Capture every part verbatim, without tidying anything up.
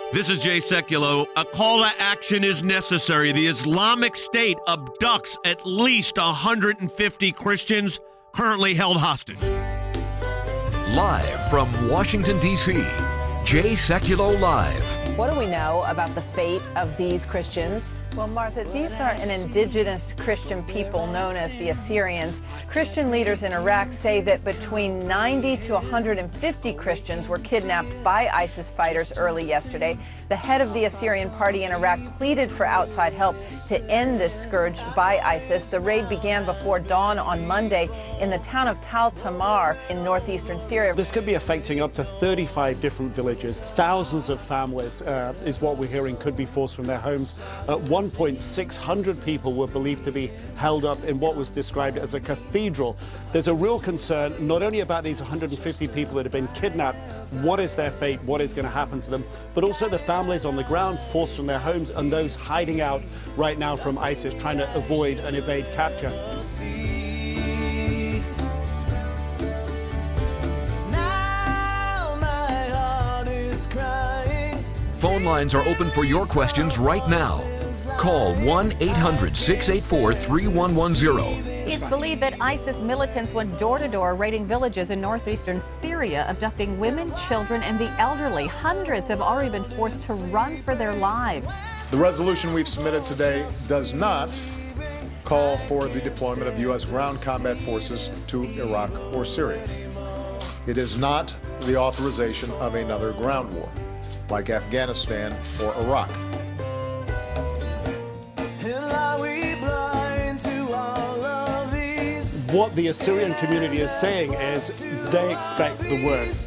This is Jay Sekulow. A call to action is necessary. The Islamic State abducts at least one hundred fifty Christians currently held hostage. Live from Washington, D C, Jay Sekulow Live. What do we know about the fate of these Christians? Well, Martha, these are an indigenous Christian people known as the Assyrians. Christian leaders in Iraq say that between ninety to one hundred fifty Christians were kidnapped by ISIS fighters early yesterday. The head of the Assyrian party in Iraq pleaded for outside help to end this scourge by ISIS. The raid began before dawn on Monday in the town of Tal Tamar in northeastern Syria. This could be affecting up to thirty-five different villages. Thousands of families uh, is what we're hearing could be forced from their homes. At one point, six hundred people were believed to be held up in what was described as a cathedral. There's a real concern not only about these one hundred fifty people that have been kidnapped, what is their fate, what is going to happen to them, but also the families on the ground forced from their homes and those hiding out right now from ISIS, trying to avoid and evade capture. Phone lines are open for your questions right now. Call one eight hundred six eight four three one one zero. It's believed that ISIS militants went door-to-door raiding villages in northeastern Syria, abducting women, children, and the elderly. Hundreds have already been forced to run for their lives. The resolution we've submitted today does not call for the deployment of U S ground combat forces to Iraq or Syria. It is not the authorization of another ground war, like Afghanistan or Iraq. What the Assyrian community is saying is they expect the worst.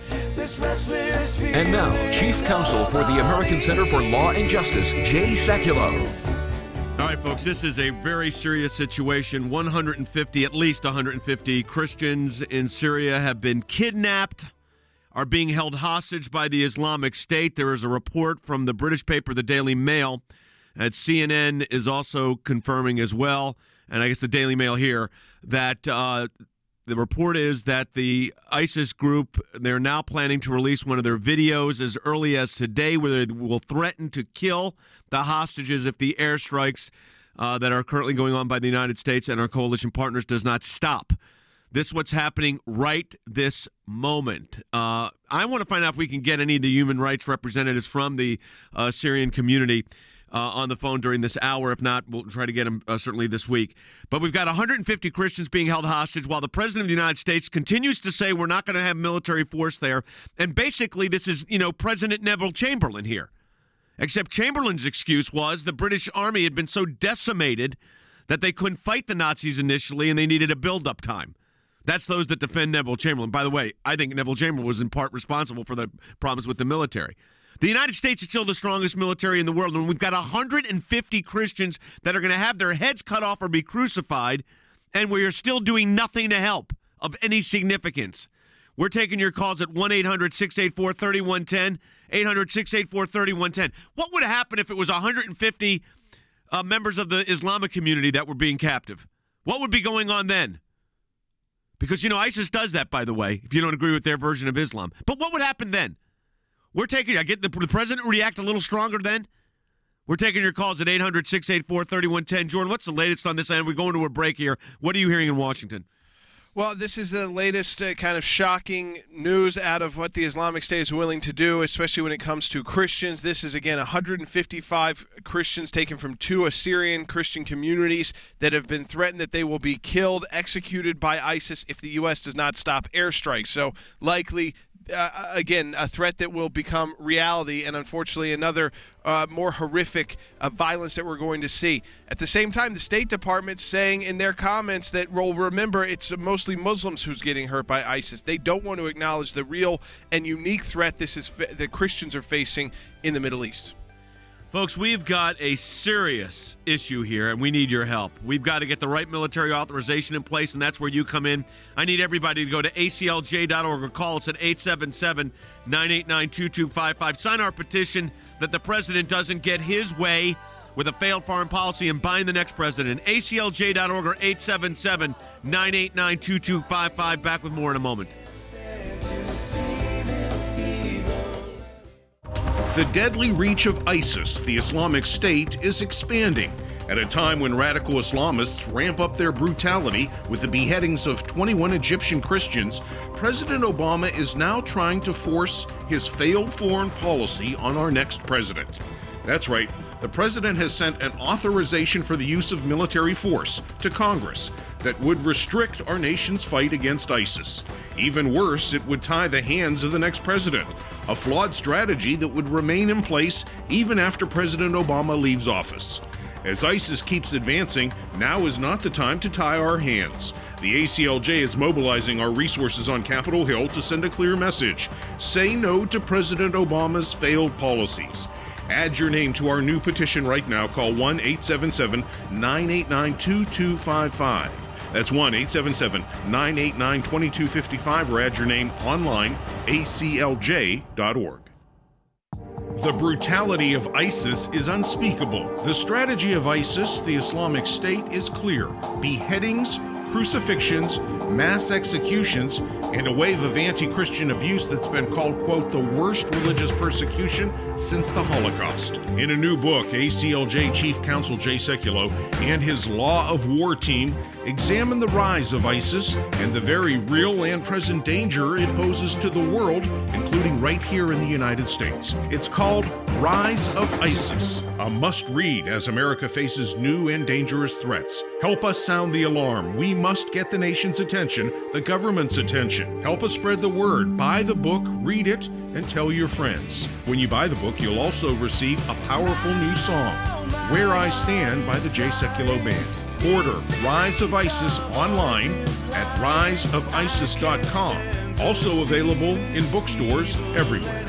And now, Chief Counsel for the American Center for Law and Justice, Jay Sekulow. All right, folks, this is a very serious situation. one hundred fifty, at least one hundred fifty Christians in Syria have been kidnapped, are being held hostage by the Islamic State. There is a report from the British paper, the Daily Mail, and C N N is also confirming as well, and I guess the Daily Mail here, that uh, the report is that the ISIS group, they're now planning to release one of their videos as early as today where they will threaten to kill the hostages if the airstrikes uh, that are currently going on by the United States and our coalition partners does not stop. This is what's happening right this moment. Uh, I want to find out if we can get any of the human rights representatives from the uh, Syrian community Uh, on the phone during this hour. If not, we'll try to get them uh, certainly this week. But we've got one hundred fifty Christians being held hostage while the President of the United States continues to say we're not going to have military force there. And basically, this is, you know, President Neville Chamberlain here. Except Chamberlain's excuse was the British Army had been so decimated that they couldn't fight the Nazis initially and they needed a build-up time. That's those that defend Neville Chamberlain. By the way, I think Neville Chamberlain was in part responsible for the problems with the military. The United States is still the strongest military in the world, and we've got one hundred fifty Christians that are going to have their heads cut off or be crucified, and we are still doing nothing to help of any significance. We're taking your calls at one eight hundred six eight four three one one zero, eight hundred six eight four three one one zero. What would happen if it was one hundred fifty uh, members of the Islamic community that were being captive? What would be going on then? Because, you know, ISIS does that, by the way, if you don't agree with their version of Islam. But what would happen then? We're taking, I get the, the president react a little stronger then. We're taking your calls at eight hundred six eight four three one one zero. Jordan, what's the latest on this end? We're going to a break here. What are you hearing in Washington? Well, this is the latest uh, kind of shocking news out of what the Islamic State is willing to do, especially when it comes to Christians. This is, again, one hundred fifty-five Christians taken from two Assyrian Christian communities that have been threatened that they will be killed, executed by ISIS if the U S does not stop airstrikes. So likely, Uh, again, a threat that will become reality, and unfortunately another uh, more horrific uh, violence that we're going to see. At the same time, the State Department saying in their comments that, well, remember, it's mostly Muslims who's getting hurt by ISIS. They don't want to acknowledge the real and unique threat this is fa- that Christians are facing in the Middle East. Folks, we've got a serious issue here, and we need your help. We've got to get the right military authorization in place, and that's where you come in. I need everybody to go to A C L J dot org or call us at eight seven seven, nine eight nine, two two five five. Sign our petition that the president doesn't get his way with a failed foreign policy and bind the next president. A C L J dot org or eight seven seven, nine eight nine, two two five five. Back with more in a moment. The deadly reach of ISIS, the Islamic State, is expanding at a time when radical Islamists ramp up their brutality with the beheadings of twenty-one Egyptian Christians. President Obama is now trying to force his failed foreign policy on our next president. That's right, the president has sent an authorization for the use of military force to Congress that would restrict our nation's fight against ISIS. Even worse, it would tie the hands of the next president, a flawed strategy that would remain in place even after President Obama leaves office. As ISIS keeps advancing, now is not the time to tie our hands. The A C L J is mobilizing our resources on Capitol Hill to send a clear message. Say no to President Obama's failed policies. Add your name to our new petition right now. Call one eight seven seven, nine eight nine, two two five five. That's one eight seven seven, nine eight nine, two two five five, or add your name online, A C L J dot org. The brutality of ISIS is unspeakable. The strategy of ISIS, the Islamic State, is clear. Beheadings, crucifixions, mass executions, and a wave of anti-Christian abuse that's been called, quote, the worst religious persecution since the Holocaust. In a new book, A C L J Chief Counsel Jay Sekulow and his Law of War team examine the rise of ISIS and the very real and present danger it poses to the world, including right here in the United States. It's called Rise of ISIS, a must-read as America faces new and dangerous threats. Help us sound the alarm. We must get the nation's attention, the government's attention. Help us spread the word. Buy the book, read it, and tell your friends. When you buy the book, you'll also receive a powerful new song, Where I Stand by the Jay Sekulow Band. Order Rise of ISIS online at rise of isis dot com. Also available in bookstores everywhere.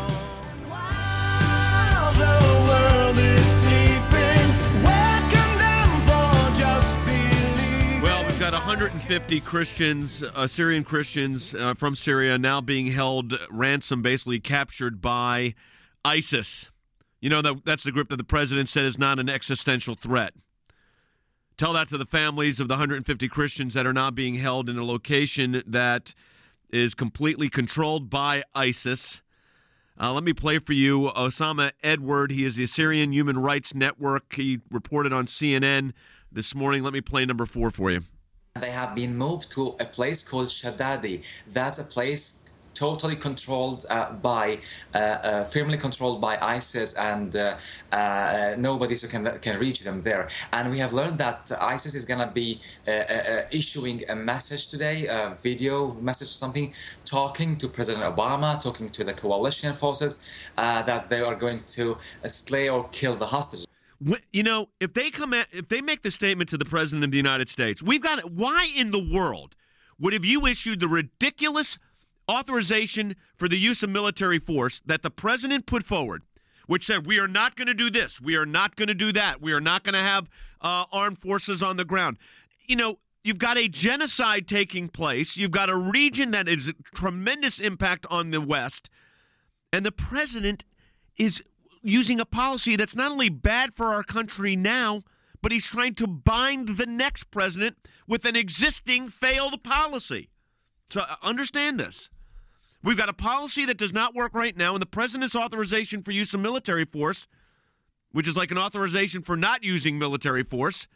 Well, we've got one hundred fifty Christians, uh, Syrian Christians uh, from Syria now being held ransom, basically captured by ISIS. You know, that, that's the group that the president said is not an existential threat. Tell that to the families of the one hundred fifty Christians that are now being held in a location that is completely controlled by ISIS. Uh, let me play for you Osama Edward. He is the Syrian Human Rights Network. He reported on C N N this morning. Let me play number four for you. They have been moved to a place called Shaddadi. That's a place totally controlled uh, by, uh, uh, firmly controlled by ISIS, and uh, uh, nobody so can can reach them there. And we have learned that ISIS is going to be uh, uh, issuing a message today, a video message, something, talking to President Obama, talking to the coalition forces, uh, that they are going to slay or kill the hostages. You know, if they come at, if they make the statement to the president of the United States, we've got it. Why in the world would have you issued the ridiculous authorization for the use of military force that the president put forward, which said we are not going to do this, we are not going to do that, we are not going to have uh, armed forces on the ground? You know, you've got a genocide taking place. You've got a region that is a tremendous impact on the West, and the president is using a policy that's not only bad for our country now, but he's trying to bind the next president with an existing failed policy. So understand this. We've got a policy that does not work right now, and the president's authorization for use of military force, which is like an authorization for not using military force,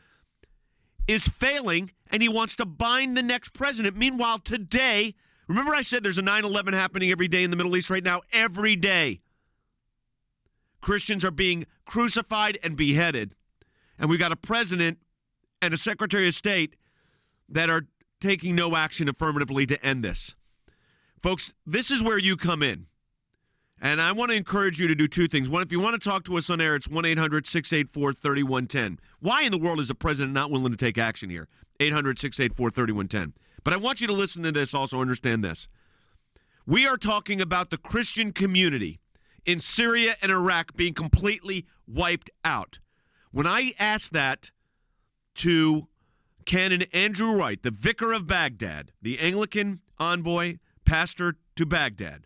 is failing, and he wants to bind the next president. Meanwhile, today, remember I said there's a nine eleven happening every day in the Middle East right now? Every day. Christians are being crucified and beheaded. And we've got a president and a Secretary of State that are taking no action affirmatively to end this. Folks, this is where you come in. And I want to encourage you to do two things. One, if you want to talk to us on air, it's one eight hundred, six eight four, three one one zero. Why in the world is the president not willing to take action here? eight hundred, six eight four, three one one zero. But I want you to listen to this, also understand this. We are talking about the Christian community in Syria and Iraq being completely wiped out. When I asked that to Canon Andrew Wright, the vicar of Baghdad, the Anglican envoy, pastor to Baghdad,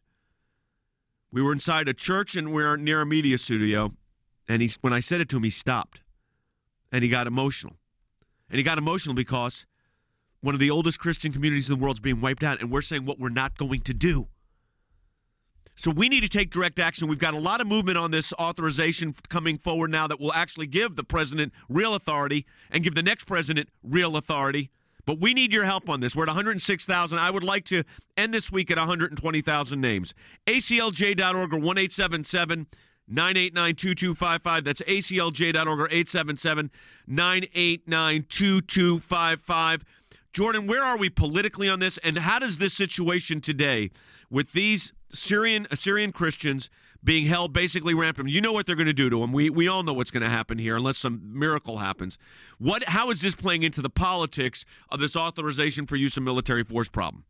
we were inside a church and we were near a media studio, and he, when I said it to him, he stopped, and he got emotional. And he got emotional because one of the oldest Christian communities in the world is being wiped out, and we're saying what we're not going to do. So we need to take direct action. We've got a lot of movement on this authorization coming forward now that will actually give the president real authority and give the next president real authority. But we need your help on this. We're at one hundred six thousand. I would like to end this week at one hundred twenty thousand names. A C L J dot org or one eight seven seven, nine eight nine, two two five five. That's A C L J dot org or eight seven seven, nine eight nine, two two five five. Jordan, where are we politically on this? And how does this situation today with these Syrian Assyrian Christians being held basically ransom? You know what they're going to do to them. We we all know what's going to happen here unless some miracle happens. What? How is this playing into the politics of this authorization for use of military force problem?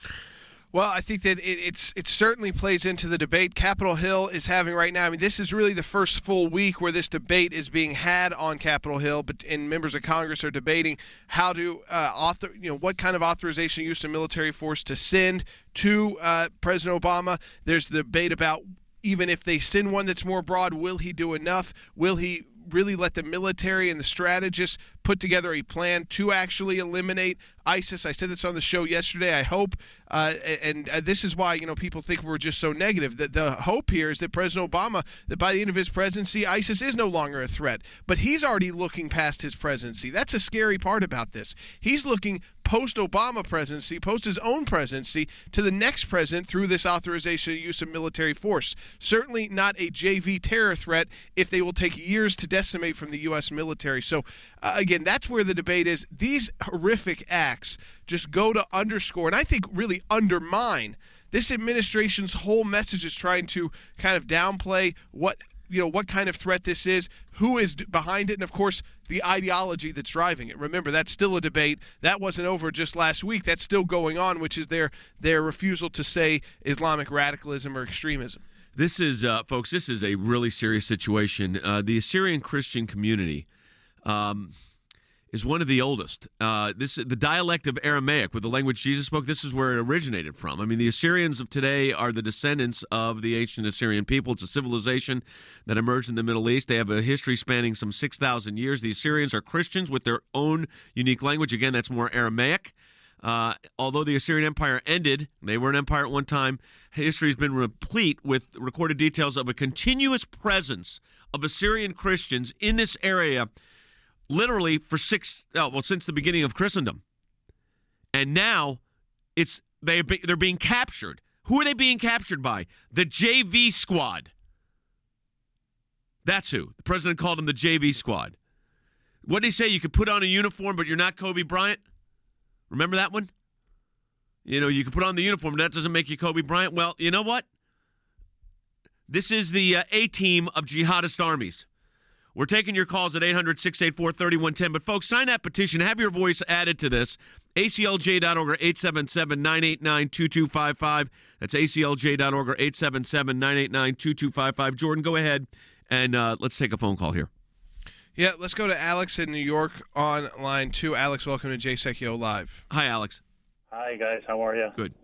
Well, I think that it, it's it certainly plays into the debate Capitol Hill is having right now. I mean, this is really the first full week where this debate is being had on Capitol Hill, but and members of Congress are debating how to uh, author, you know, what kind of authorization use of military force to send to uh, President Obama. There's the debate about even if they send one that's more broad, will he do enough? Will he really let the military and the strategists put together a plan to actually eliminate ISIS? I said this on the show yesterday. I hope, uh, and uh, this is why, you know, people think we're just so negative. That the hope here is that President Obama, that by the end of his presidency, ISIS is no longer a threat. But he's already looking past his presidency. That's a scary part about this. He's looking post-Obama presidency, post his own presidency, to the next president through this authorization of use of military force. Certainly not a J V terror threat if they will take years to decimate from the U S military. So, uh, again, that's where the debate is. These horrific acts just go to underscore, and I think really undermine, this administration's whole message is trying to kind of downplay what you know, what kind of threat this is, who is behind it, and, of course, the ideology that's driving it. Remember, that's still a debate. That wasn't over just last week. That's still going on, which is their their refusal to say Islamic radicalism or extremism. This is, uh, folks, this is a really serious situation. Uh, the Assyrian Christian community um, is one of the oldest. Uh, this the dialect of Aramaic, with the language Jesus spoke. This is where it originated from. I mean, the Assyrians of today are the descendants of the ancient Assyrian people. It's a civilization that emerged in the Middle East. They have a history spanning some six thousand years. The Assyrians are Christians with their own unique language. Again, that's more Aramaic. Uh, although the Assyrian Empire ended, they were an empire at one time, history has been replete with recorded details of a continuous presence of Assyrian Christians in this area, literally for six, oh, well, since the beginning of Christendom. And now it's they they're being captured. Who are they being captured by? The J V squad. That's who. The president called them the J V squad. What did he say? You could put on a uniform, but you're not Kobe Bryant? Remember that one? You know, you can put on the uniform, but that doesn't make you Kobe Bryant. Well, you know what? This is the uh, A-team of jihadist armies. We're taking your calls at eight hundred, six eight four, three one one zero. But, folks, sign that petition. Have your voice added to this. A C L J dot org or eight seven seven, nine eight nine, two two five five. That's A C L J dot org or eight seven seven, nine eight nine, two two five five. Jordan, go ahead, and uh, let's take a phone call here. Yeah, let's go to Alex in New York on line two. Alex, welcome to Jay Sekulow Live. Hi, Alex. Hi, guys. How are you? Good.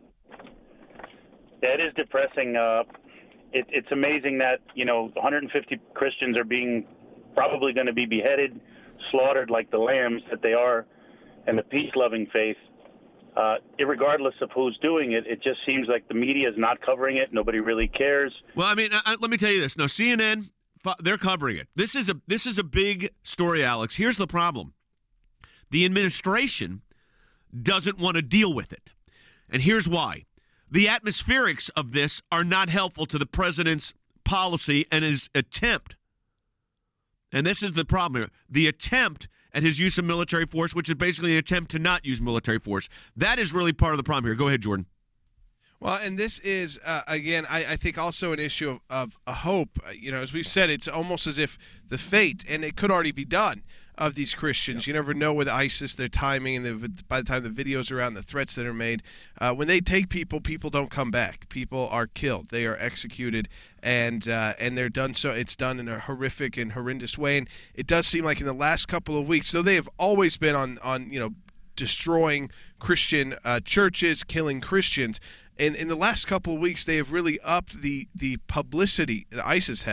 Yeah, it is depressing. Uh, it, it's amazing that, you know, one hundred fifty Christians are being probably going to be beheaded, slaughtered like the lambs that they are, and the peace-loving faith. Uh, irregardless of who's doing it, it just seems like the media is not covering it. Nobody really cares. Well, I mean, I, let me tell you this. Now, C N N, they're covering it. This is a this is a big story, Alex. Here's the problem. The administration doesn't want to deal with it. And here's why. The atmospherics of this are not helpful to the president's policy and his attempt. And this is the problem here. The attempt at his use of military force, which is basically an attempt to not use military force. That is really part of the problem here. Go ahead, Jordan. Well, and this is, uh, again, I, I think also an issue of, of a hope. You know, as we've said, it's almost as if the fate, and it could already be done, of these Christians. You never know with ISIS, their timing, and the, by the time the videos are around, the threats that are made. Uh, when they take people, people don't come back. People are killed. They are executed, and uh, and they're done so. It's done in a horrific and horrendous way. And it does seem like in the last couple of weeks, though they have always been on, on you know, destroying Christian uh, churches, killing Christians, And in the last couple of weeks, they have really upped the, the publicity that ISIS has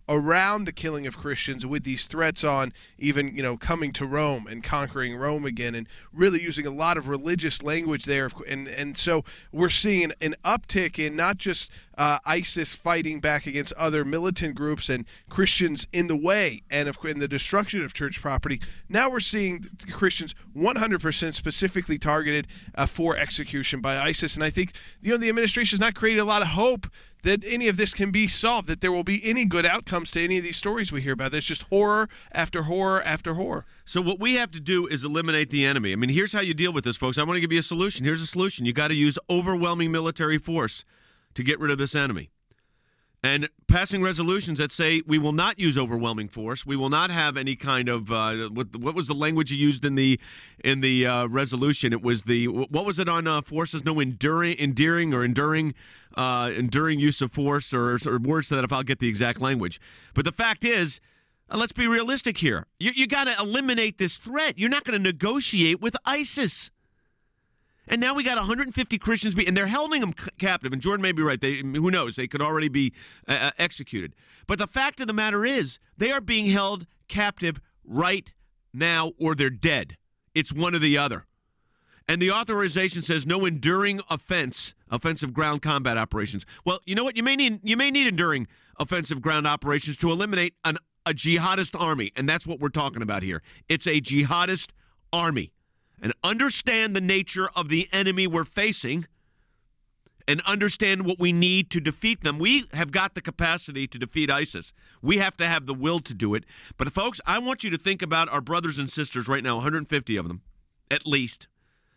around the killing of Christians with these threats on even, you know, coming to Rome and conquering Rome again, and really using a lot of religious language there. And and so we're seeing an uptick in not just uh, ISIS fighting back against other militant groups and Christians in the way and of in the destruction of church property. Now we're seeing Christians one hundred percent specifically targeted uh, for execution by ISIS. And I think, you know, the administration has not created a lot of hope that any of this can be solved, that there will be any good outcomes to any of these stories we hear about. There's just horror after horror after horror. So what we have to do is eliminate the enemy. I mean, here's how you deal with this, folks. I want to give you a solution. Here's a solution. You got to use overwhelming military force to get rid of this enemy. And passing resolutions that say we will not use overwhelming force. We will not have any kind of uh, what, what was the language you used in the in the uh, resolution? It was the what was it on uh, forces? No enduring, endearing, or enduring, uh, enduring use of force, or, or words to that. If I'll get the exact language. But the fact is, uh, let's be realistic here. You, you got to eliminate this threat. You're not going to negotiate with ISIS. And now we got one hundred fifty Christians, be, and they're holding them c- captive. And Jordan may be right. They, who knows? They could already be uh, executed. But the fact of the matter is, they are being held captive right now, or they're dead. It's one or the other. And the authorization says no enduring offense, offensive ground combat operations. Well, you know what? You may need you may need enduring offensive ground operations to eliminate an, a jihadist army, and that's what we're talking about here. It's a jihadist army. And understand the nature of the enemy we're facing and understand what we need to defeat them. We have got the capacity to defeat ISIS. We have to have the will to do it. But, folks, I want you to think about our brothers and sisters right now, one hundred fifty of them, at least,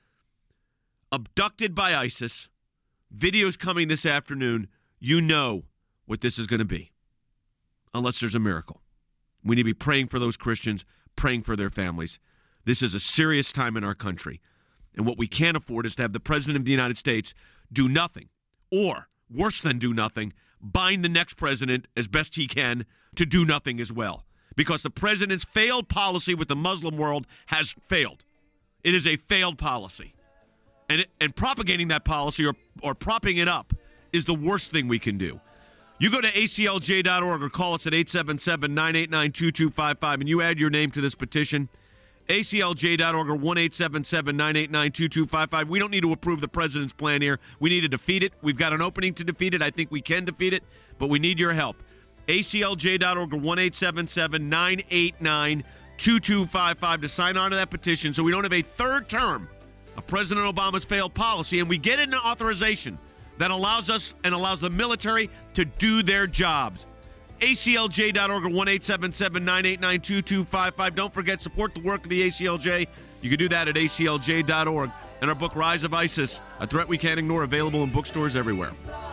abducted by ISIS. Videos coming this afternoon. You know what this is going to be, unless there's a miracle. We need to be praying for those Christians, praying for their families. This is a serious time in our country. And what we can't afford is to have the President of the United States do nothing, or, worse than do nothing, bind the next president as best he can to do nothing as well. Because the president's failed policy with the Muslim world has failed. It is a failed policy. And, it, and propagating that policy or, or propping it up is the worst thing we can do. You go to A C L J dot org or call us at eight seven seven, nine eight nine, two two five five and you add your name to this petition. A C L J dot org or one eight seven seven, nine eight nine, two two five five. We don't need to approve the president's plan here. We need to defeat it. We've got an opening to defeat it. I think we can defeat it, but we need your help. A C L J dot org or one eight seven seven, nine eight nine, two two five five to sign on to that petition so we don't have a third term of President Obama's failed policy, and we get an authorization that allows us and allows the military to do their jobs. A C L J dot org or one eight seven seven, nine eight nine, two two five five. Don't forget, support the work of the A C L J. You can do that at A C L J dot org. And our book, Rise of ISIS, A Threat We Can't Ignore, available in bookstores everywhere.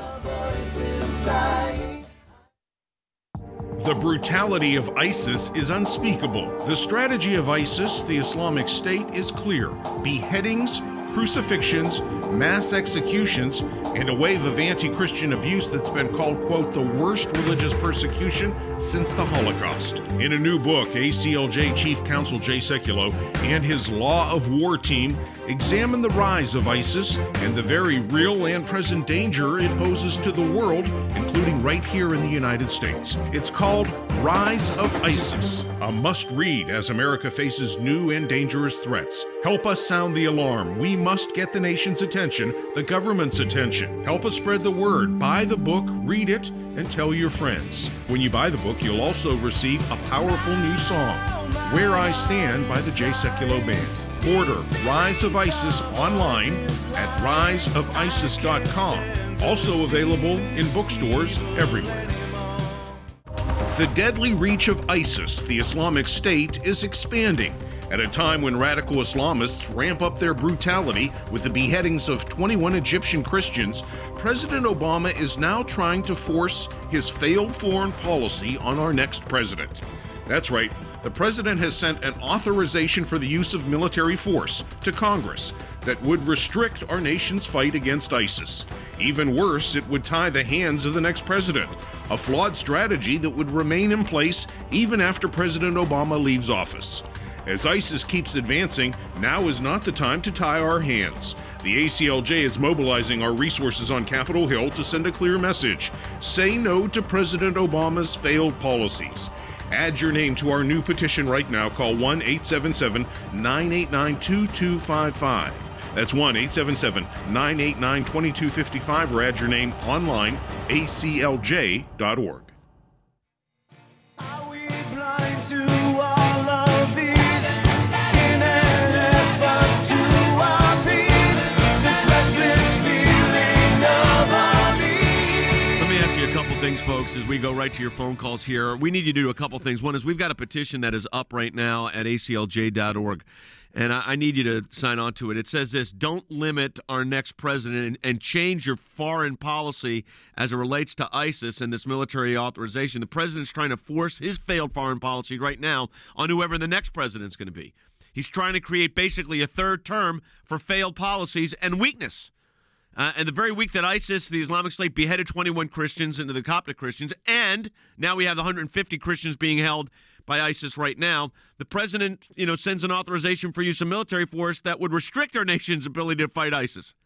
The brutality of ISIS is unspeakable. The strategy of ISIS, the Islamic State, is clear. Beheadings, crucifixions, mass executions, and a wave of anti-Christian abuse that's been called, quote, the worst religious persecution since the Holocaust. In a new book, A C L J Chief Counsel Jay Sekulow and his Law of War team examine the rise of ISIS and the very real and present danger it poses to the world, including right here in the United States. It's called Rise of ISIS, a must-read as America faces new and dangerous threats. Help us sound the alarm. We must get the nation's attention, the government's attention. Help us spread the word. Buy the book, read it, and tell your friends. When you buy the book, you'll also receive a powerful new song, Where I Stand by the Jay Sekulow Band. Order Rise of ISIS online at rise of isis dot com. Also available in bookstores everywhere. The deadly reach of ISIS, the Islamic State, is expanding. At a time when radical Islamists ramp up their brutality with the beheadings of twenty-one Egyptian Christians, President Obama is now trying to force his failed foreign policy on our next president. That's right, the president has sent an authorization for the use of military force to Congress that would restrict our nation's fight against ISIS. Even worse, it would tie the hands of the next president, a flawed strategy that would remain in place even after President Obama leaves office. As ISIS keeps advancing, now is not the time to tie our hands. The A C L J is mobilizing our resources on Capitol Hill to send a clear message. Say no to President Obama's failed policies. Add your name to our new petition right now. Call one eight seven seven, nine eight nine, two two five five. That's one eight seven seven, nine eight nine, two two five five, or add your name online, A C L J dot org. Are we blind to all of these in an effort to appease this restless feeling of unease? Let me ask you a couple things, folks, as we go right to your phone calls here. We need you to do a couple things. One is we've got a petition that is up right now at A C L J dot org. And I, I need you to sign on to it. It says this: don't limit our next president and, and change your foreign policy as it relates to ISIS and this military authorization. The president's trying to force his failed foreign policy right now on whoever the next president's going to be. He's trying to create basically a third term for failed policies and weakness. Uh, and the very week that ISIS, the Islamic State, beheaded twenty-one Christians into the Coptic Christians, and now we have the one hundred fifty Christians being held by ISIS right now, the president, you know, sends an authorization for use of military force that would restrict our nation's ability to fight ISIS.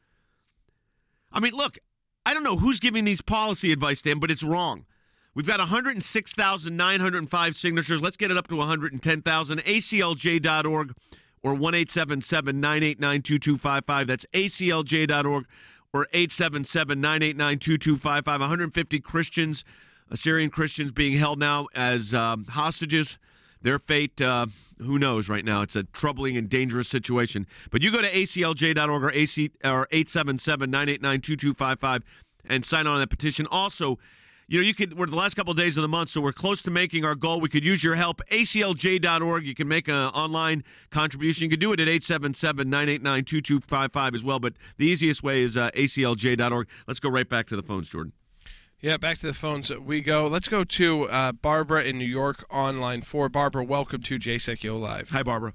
I mean, look, I don't know who's giving these policy advice to him, but it's wrong. We've got one hundred six thousand nine hundred five signatures. Let's get it up to one hundred ten thousand. A C L J dot org or one eight seven seven, nine eight nine, two two five five. That's A C L J dot org or eight seven seven, nine eight nine, two two five five. one hundred fifty Christians, Syrian Christians being held now as um, hostages. Their fate, uh, who knows right now. It's a troubling and dangerous situation. But you go to A C L J dot org or, A C, or eight seven seven, nine eight nine, two two five five and sign on that petition. Also, you know, you could, we're the last couple of days of the month, so we're close to making our goal. We could use your help. A C L J dot org. You can make an online contribution. You can do it at eight seven seven, nine eight nine, two two five five as well. But the easiest way is uh, A C L J dot org. Let's go right back to the phones, Jordan. Yeah, back to the phones we go. Let's go to uh, Barbara in New York on line four. Barbara, welcome to J S E C Yo Live. Hi, Barbara.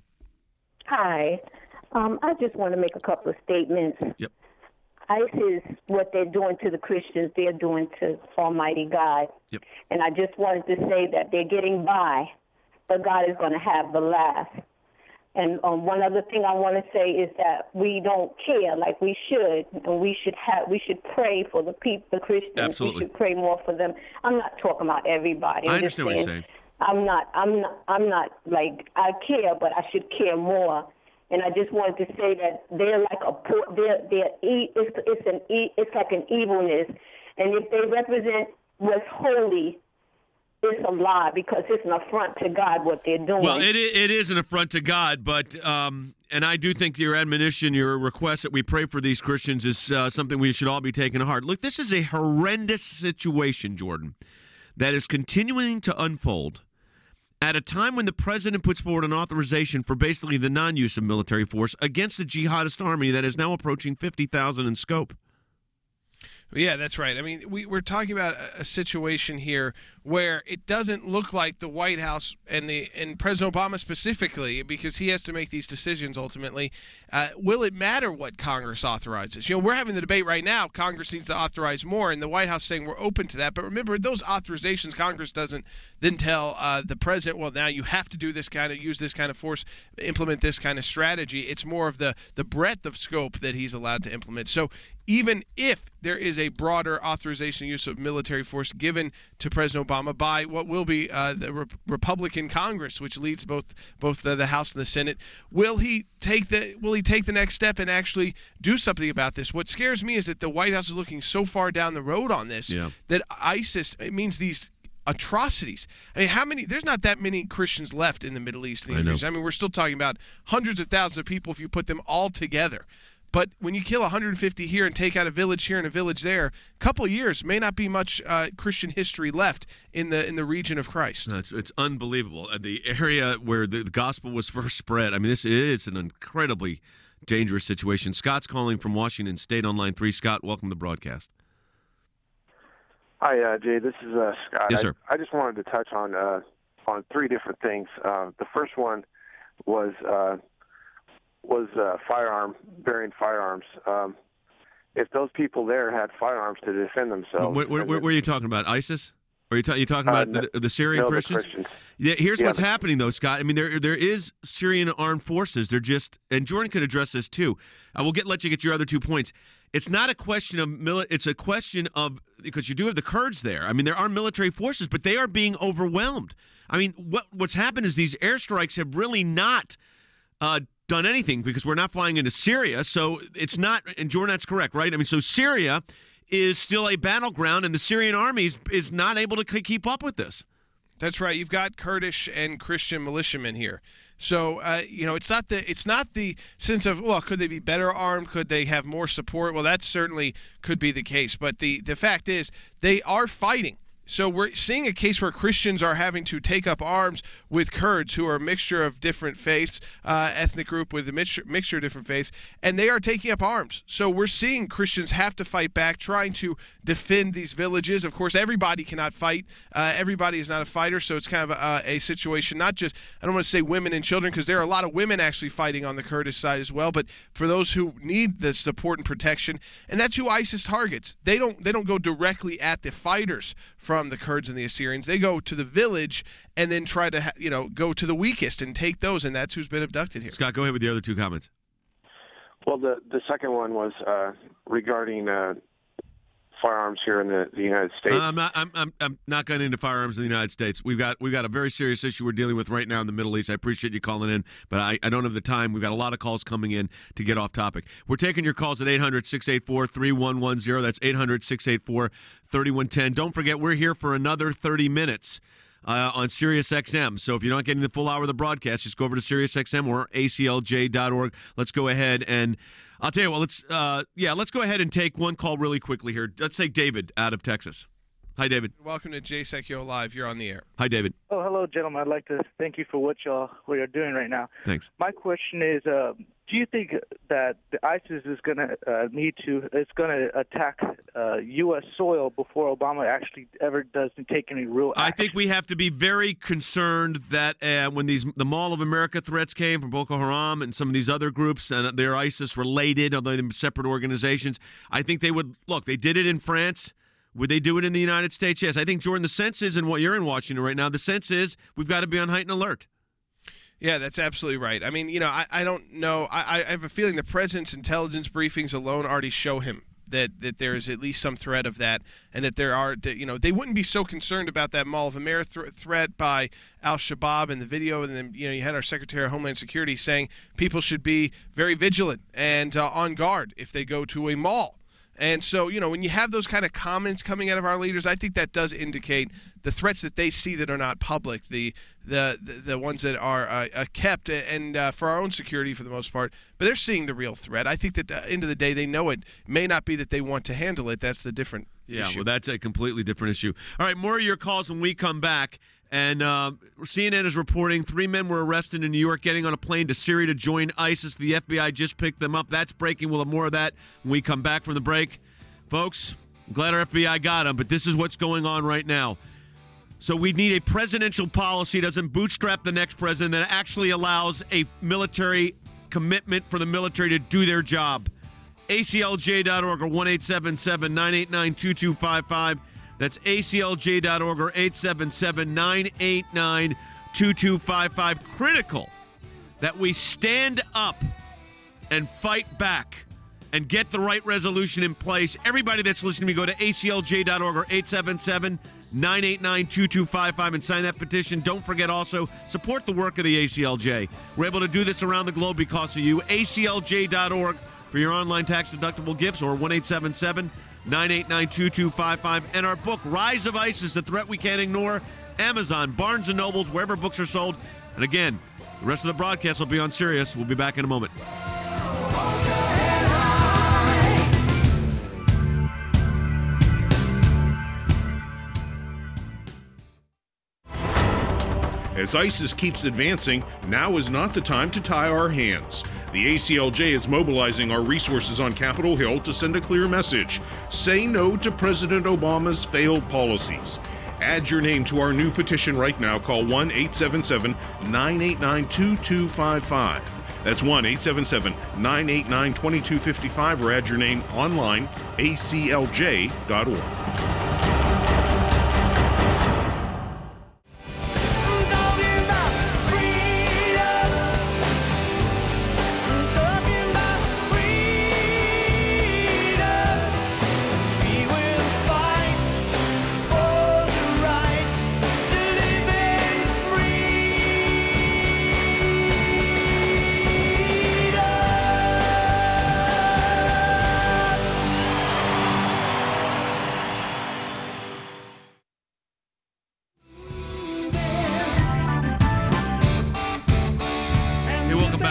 Hi. Um, I just want to make a couple of statements. Yep. ISIS, what they're doing to the Christians, they're doing to Almighty God. Yep. And I just wanted to say that they're getting by, but God is going to have the last. And um, one other thing I want to say is that we don't care like we should, and we should have we should pray for the people, the Christians. Absolutely. We should pray more for them. I'm not talking about everybody. I I'm just understand what you're saying, saying. I'm not. I'm not. I'm not like I care, but I should care more. And I just wanted to say that they're like a poor. They're they're e- it's it's an e- it's like an evilness, and if they represent what's holy, it's a lie because it's an affront to God what they're doing. Well, it it is an affront to God, but um, and I do think your admonition, your request that we pray for these Christians is uh, something we should all be taking to heart. Look, this is a horrendous situation, Jordan, that is continuing to unfold at a time when the president puts forward an authorization for basically the non-use of military force against a jihadist army that is now approaching fifty thousand in scope. Yeah, that's right. I mean, we, we're talking about a, a situation here where it doesn't look like the White House and the and President Obama specifically, because he has to make these decisions ultimately. Uh, will it matter what Congress authorizes? You know, we're having the debate right now. Congress needs to authorize more, and the White House saying we're open to that. But remember, those authorizations, Congress doesn't then tell uh, the president, well, now you have to do this kind of, use this kind of force, implement this kind of strategy. It's more of the the breadth of scope that he's allowed to implement. So even if there is a broader authorization use of military force given to President Obama by what will be uh, the Re- Republican Congress, which leads both both the, the House and the Senate, will he take the will he take the next step and actually do something about this? What scares me is that the White House is looking so far down the road on this yeah. that ISIS, it means these atrocities. I mean, how many? There's not that many Christians left in the Middle East. In the I, I mean, we're still talking about hundreds of thousands of people if you put them all together. But when you kill one hundred fifty here and take out a village here and a village there, a couple of years may not be much uh, Christian history left in the in the region of Christ. No, it's, it's unbelievable. Uh, the area where the, the gospel was first spread, I mean, this is an incredibly dangerous situation. Scott's calling from Washington State on line three. Scott, welcome to the broadcast. Hi, uh, Jay. This is uh, Scott. Yes, sir. I, I just wanted to touch on uh, on three different things. Uh, the first one was uh, was uh, firearm bearing firearms. Um, if those people there had firearms to defend themselves, Where, where, where, where are you talking about? ISIS? Are you, ta- you talking Uh, about no- the, the Syrian no, the Christians? Christians. Yeah, here's Yeah, what's the- happening, though, Scott. I mean, there there is Syrian armed forces. They're just, and Jordan could address this too. I will get let you get your other two points. It's not a question of mili- It's a question of, because you do have the Kurds there. I mean, there are military forces, but they are being overwhelmed. I mean, what what's happened is these airstrikes have really not uh, done anything because we're not flying into Syria. So it's not, and Jordan, that's correct, right? I mean, so Syria is still a battleground, and the Syrian army is, is not able to keep up with this. That's right. You've got Kurdish and Christian militiamen here. So, uh, you know, it's not the it's not the sense of, well, could they be better armed? Could they have more support? Well, that certainly could be the case. But the, the fact is they are fighting. So we're seeing a case where Christians are having to take up arms with Kurds, who are a mixture of different faiths, uh, ethnic group with a mixture, mixture of different faiths, and they are taking up arms. So we're seeing Christians have to fight back, trying to defend these villages. Of course, everybody cannot fight. Uh, everybody is not a fighter, so it's kind of a, a situation, not just, I don't want to say women and children, because there are a lot of women actually fighting on the Kurdish side as well, but for those who need the support and protection, and that's who ISIS targets. They don't, they don't go directly at the fighters from the Kurds and the Assyrians. They go to the village and then try to, you know, go to the weakest and take those, and that's who's been abducted here. Scott, go ahead with the other two comments. Well, the the second one was uh, regarding uh, firearms here in the, the United States. Uh, I'm not. I'm, I'm. I'm not going into firearms in the United States. We've got. We've got a very serious issue we're dealing with right now in the Middle East. I appreciate you calling in, but I, I don't have the time. We've got a lot of calls coming in to get off topic. We're taking your calls at eight hundred, six eight four, three one one zero. That's eight hundred, six eight four, three one one zero. Don't forget, we're here for another thirty minutes uh, on Sirius X M. So if you're not getting the full hour of the broadcast, just go over to Sirius X M or A C L J dot org. Let's go ahead and. I'll tell you what, let's uh, yeah, let's go ahead and take one call really quickly here. Let's take David out of Texas. Hi, David. Welcome to J S E C U Live. You're on the air. Hi, David. Oh, hello, gentlemen. I'd like to thank you for what y'all what you're doing right now. Thanks. My question is, uh, do you think that the ISIS is going to uh, need to it's going to attack uh, U S soil before Obama actually ever does take any real action? I think we have to be very concerned that uh, when these the Mall of America threats came from Boko Haram and some of these other groups, and they're ISIS related, although they're separate organizations, I think they would look. They did it in France. Would they do it in the United States? Yes. I think, Jordan, the sense is, and what you're in Washington right now, the sense is we've got to be on heightened alert. Yeah, that's absolutely right. I mean, you know, I, I don't know. I, I have a feeling the president's intelligence briefings alone already show him that, that there is at least some threat of that, and that there are, that, you know, they wouldn't be so concerned about that Mall of America th- threat by al-Shabaab in the video. And then, you know, you had our Secretary of Homeland Security saying people should be very vigilant and uh, on guard if they go to a mall. And so, you know, when you have those kind of comments coming out of our leaders, I think that does indicate the threats that they see that are not public, the the the, the ones that are uh, uh, kept and uh, for our own security for the most part. But they're seeing the real threat. I think that at the end of the day, they know it. It may not be that they want to handle it. That's the different yeah, issue. Well, that's a completely different issue. All right, more of your calls when we come back. And uh, C N N is reporting three men were arrested in New York getting on a plane to Syria to join ISIS. The F B I just picked them up. That's breaking. We'll have more of that when we come back from the break. Folks, I'm glad our F B I got them, but this is what's going on right now. So we need a presidential policy that doesn't bootstrap the next president, that actually allows a military commitment for the military to do their job. A C L J dot org or one eight seven seven, nine eight nine, two two five five. That's A C L J dot org or eight seven seven, nine eight nine, two two five five. Critical that we stand up and fight back and get the right resolution in place. Everybody that's listening to me, go to A C L J dot org or eight seven seven, nine eight nine, two two five five and sign that petition. Don't forget also, support the work of the A C L J. We're able to do this around the globe because of you. A C L J dot org for your online tax-deductible gifts, or one eight seven seven, nine eight nine, two two five five. And our book, Rise of ISIS, The Threat We Can't Ignore, Amazon, Barnes and Nobles, wherever books are sold. And again, the rest of the broadcast will be on Sirius. We'll be back in a moment. As ISIS keeps advancing, now is not the time to tie our hands. The A C L J is mobilizing our resources on Capitol Hill to send a clear message. Say no to President Obama's failed policies. Add your name to our new petition right now. Call one eight seven seven, nine eight nine, two two five five. That's one eight seven seven, nine eight nine, two two five five, or add your name online, A C L J dot org.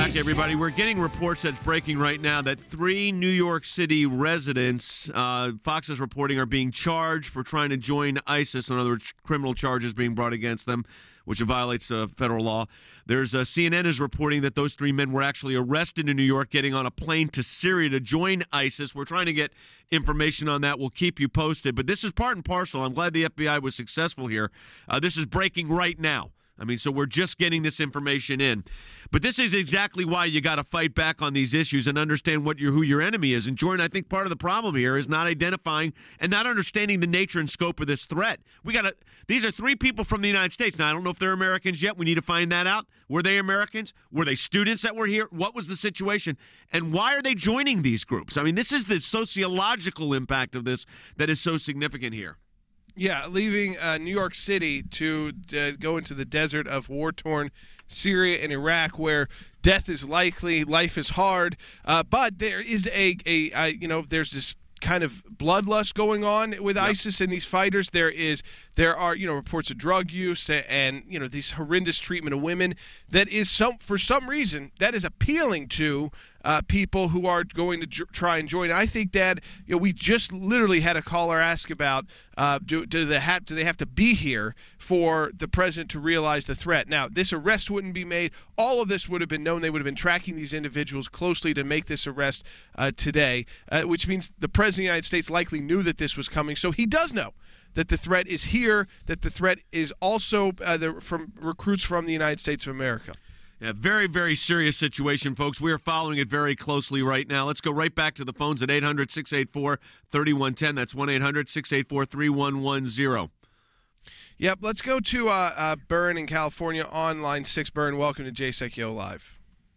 back, everybody. We're getting reports that's breaking right now that three New York City residents, uh, Fox is reporting, are being charged for trying to join ISIS. In other words, criminal charges being brought against them, which violates uh, federal law. There's uh, C N N is reporting that those three men were actually arrested in New York, getting on a plane to Syria to join ISIS. We're trying to get information on that. We'll keep you posted. But this is part and parcel. I'm glad the F B I was successful here. Uh, this is breaking right now. I mean, so we're just getting this information in. But this is exactly why you got to fight back on these issues and understand what your who your enemy is. And Jordan, I think part of the problem here is not identifying and not understanding the nature and scope of this threat. We got to. These are three people from the United States. Now, I don't know if they're Americans yet. We need to find that out. Were they Americans? Were they students that were here? What was the situation? And why are they joining these groups? I mean, this is the sociological impact of this that is so significant here. Yeah, leaving uh, New York City to uh, go into the desert of war-torn Syria and Iraq, where death is likely, life is hard, uh, but there is a, a, a, you know, there's this kind of bloodlust going on with yep. ISIS and these fighters. There is, there are, you know, reports of drug use and, you know, this horrendous treatment of women that is some, for some reason, that is appealing to uh, people who are going to j- try and join. I think, Dad, you know, we just literally had a caller ask about uh, do, do they have do they have to be here for the president to realize the threat? Now, this arrest wouldn't be made. All of this would have been known. They would have been tracking these individuals closely to make this arrest uh, today, uh, which means the president of the United States likely knew that this was coming. So he does know that the threat is here, that the threat is also uh, the, from recruits from the United States of America. Yeah, very, very serious situation, folks. We are following it very closely right now. Let's go right back to the phones at eight hundred, six eight four, three one one zero. That's one eight hundred, six eight four, three one one zero. Yep, let's go to uh, uh, Byrne in California on line six. Byrne, welcome to J S E C Yo Live.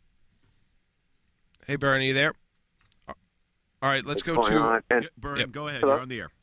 Hey, Byrne, are you there? All right, let's What's go to on? Yeah, Byrne, yep. go ahead. Hello? You're on the air.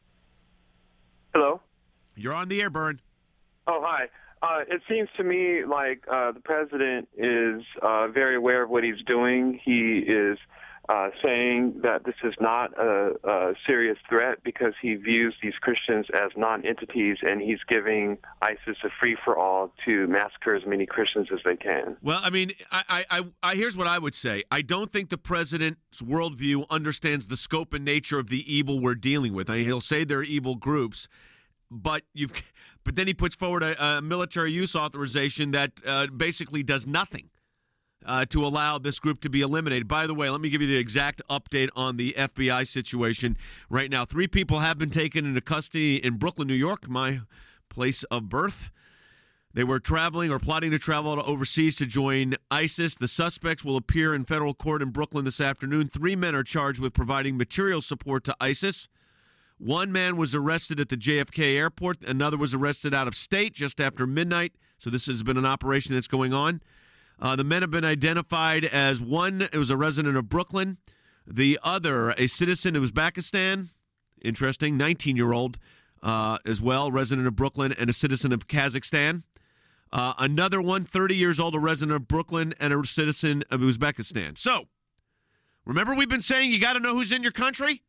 Hello? You're on the air, Byrne. Oh, hi. Uh, it seems to me like uh, the president is uh, very aware of what he's doing. He is uh, saying that this is not a, a serious threat because he views these Christians as non-entities, and he's giving ISIS a free-for-all to massacre as many Christians as they can. Well, I mean, I, I, I, here's what I would say. I don't think the president's worldview understands the scope and nature of the evil we're dealing with. I mean, he'll say they're evil groups, but you've, but then he puts forward a, a military use authorization that uh, basically does nothing uh, to allow this group to be eliminated. By the way, let me give you the exact update on the F B I situation right now. Three people have been taken into custody in Brooklyn, New York, my place of birth. They were traveling or plotting to travel to overseas to join ISIS. The suspects will appear in federal court in Brooklyn this afternoon. Three men are charged with providing material support to ISIS. One man was arrested at the J F K airport. Another was arrested out of state just after midnight. So this has been an operation that's going on. Uh, the men have been identified as one, it was a resident of Brooklyn. The other, a citizen of Uzbekistan. Interesting, nineteen-year-old uh, as well, resident of Brooklyn, and a citizen of Kazakhstan. Uh, another one, thirty years old, a resident of Brooklyn, and a citizen of Uzbekistan. So, remember we've been saying you got to know who's in your country?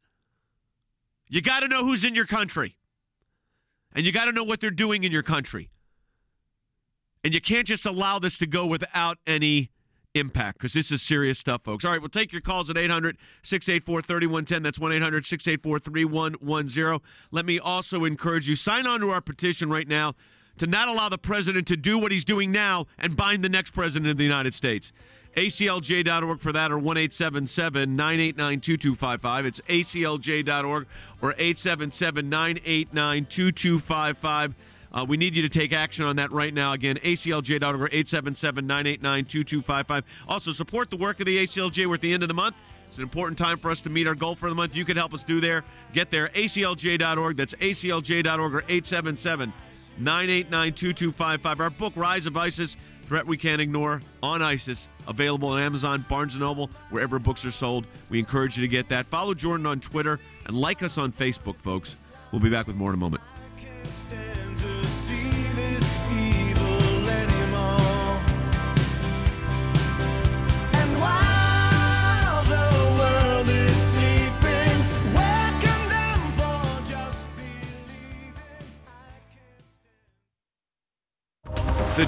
You got to know who's in your country. And you got to know what they're doing in your country. And you can't just allow this to go without any impact, because this is serious stuff, folks. All right, we'll take your calls at eight hundred, six eight four, three one one zero. That's one eight hundred, six eight four, three one one zero. Let me also encourage you, sign on to our petition right now to not allow the president to do what he's doing now and bind the next president of the United States. A C L J dot org for that, or one eight seven seven, nine eight nine, two two five five. It's A C L J dot org or eight seven seven, nine eight nine, two two five five. Uh, we need you to take action on that right now. Again, A C L J dot org or eight seven seven, nine eight nine, two two five five. Also, support the work of the A C L J. We're at the end of the month. It's an important time for us to meet our goal for the month. You can help us do there. Get there, A C L J dot org. That's A C L J dot org or eight seven seven, nine eight nine, two two five five. Our book, Rise of ISIS, Threat We Can't Ignore on ISIS, available on Amazon, Barnes and Noble, wherever books are sold. We encourage you to get that. Follow Jordan on Twitter and like us on Facebook, folks. We'll be back with more in a moment. The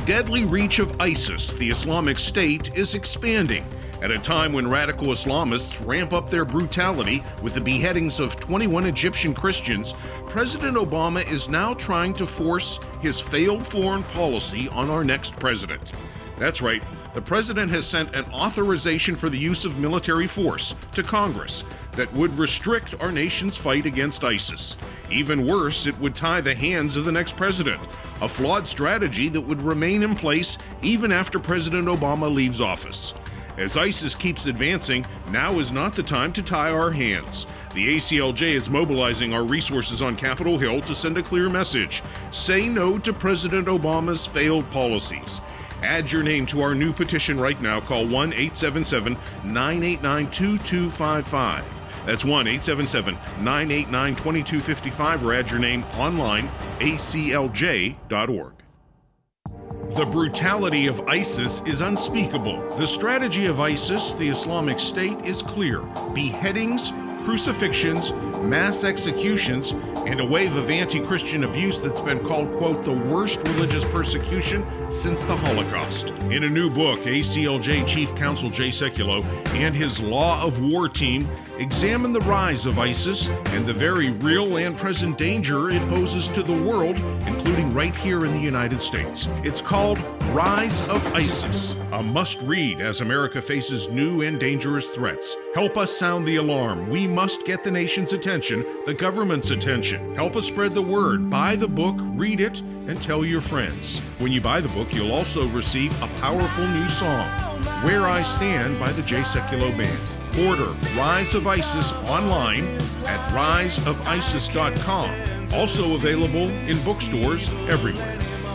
deadly reach of ISIS, the Islamic State, is expanding. At a time when radical Islamists ramp up their brutality with the beheadings of twenty-one Egyptian Christians, President Obama is now trying to force his failed foreign policy on our next president. That's right, the president has sent an authorization for the use of military force to Congress that would restrict our nation's fight against ISIS. Even worse, it would tie the hands of the next president, a flawed strategy that would remain in place even after President Obama leaves office. As ISIS keeps advancing, now is not the time to tie our hands. The A C L J is mobilizing our resources on Capitol Hill to send a clear message. Say no to President Obama's failed policies. Add your name to our new petition right now. Call one eight seven seven, nine eight nine, two two five five. That's one eight seven seven, nine eight nine, two two five five, or add your name online, A C L J dot org. The brutality of ISIS is unspeakable. The strategy of ISIS, the Islamic State, is clear. Beheadings, crucifixions, mass executions, and a wave of anti-Christian abuse that's been called, quote, the worst religious persecution since the Holocaust. In a new book, A C L J Chief Counsel Jay Sekulow and his Law of War team examine the rise of ISIS and the very real and present danger it poses to the world, including right here in the United States. It's called Rise of ISIS, a must-read as America faces new and dangerous threats. Help us sound the alarm. We must get the nation's attention, the government's attention. Help us spread the word. Buy the book, read it, and tell your friends. When you buy the book, you'll also receive a powerful new song, Where I Stand by the Jay Sekulow Band. Order Rise of ISIS online at rise of isis dot com. Also available in bookstores everywhere.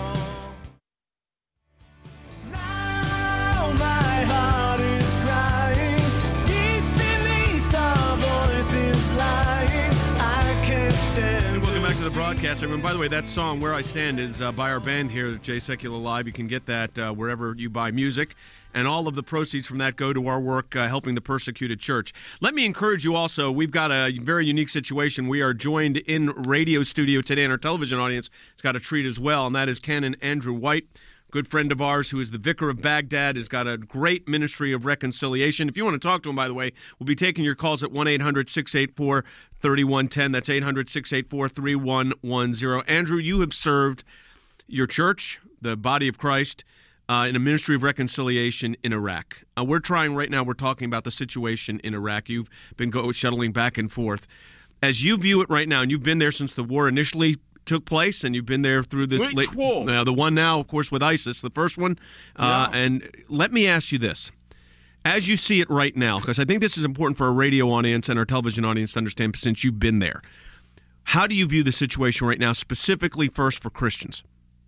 To the broadcast, everyone. By the way, that song "Where I Stand" is uh, by our band here at Jay Sekulow Live. You can get that uh, wherever you buy music, and all of the proceeds from that go to our work uh, helping the persecuted church. Let me encourage you also. We've got a very unique situation. We are joined in radio studio today, and our television audience has got a treat as well, and that is Canon Andrew White, good friend of ours who is the vicar of Baghdad, has got a great ministry of reconciliation. If you want to talk to him, by the way, we'll be taking your calls at one eight hundred, six eight four, three one one zero. That's eight hundred, six eight four, three one one zero. Andrew, you have served your church, the body of Christ, uh, in a ministry of reconciliation in Iraq. Uh, we're trying right now, we're talking about the situation in Iraq. You've been go- shuttling back and forth. As you view it right now, and you've been there since the war initially took place, and you've been there through this. Which late, war? Uh, the one now, of course, with ISIS, the first one. Uh, Yeah. And let me ask you this. As you see it right now, because I think this is important for our radio audience and our television audience to understand since you've been there, how do you view the situation right now, specifically first for Christians?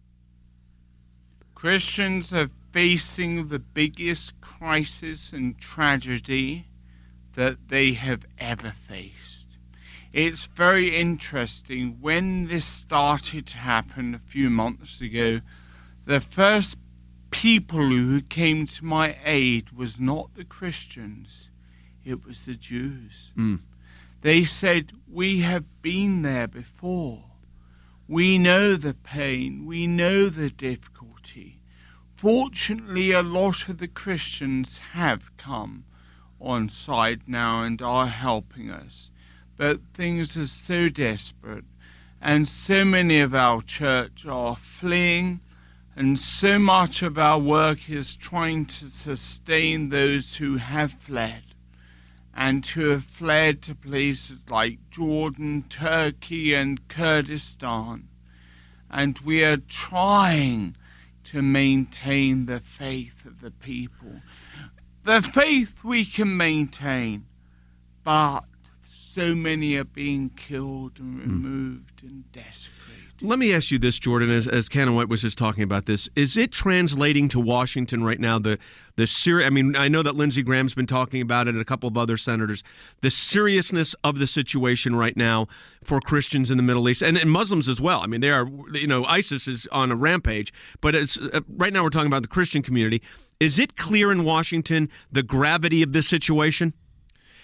Christians are facing the biggest crisis and tragedy that they have ever faced. It's very interesting. When this started to happen a few months ago, the first people who came to my aid was not the Christians, it was the Jews. Mm. They said, we have been there before. We know the pain, we know the difficulty. Fortunately, a lot of the Christians have come on side now and are helping us. But things are so desperate, and so many of our church are fleeing, and so much of our work is trying to sustain those who have fled, and who have fled to places like Jordan, Turkey, and Kurdistan. And we are trying to maintain the faith of the people. The faith we can maintain, but so many are being killed and removed mm. and desecrated. Let me ask you this, Jordan, as, as Canon White was just talking about this. Is it translating to Washington right now, the the seri- I mean, I know that Lindsey Graham's been talking about it and a couple of other senators, the seriousness of the situation right now for Christians in the Middle East and, and Muslims as well. I mean, they are, you know, ISIS is on a rampage, but it's, uh, right now we're talking about the Christian community. Is it clear in Washington the gravity of this situation?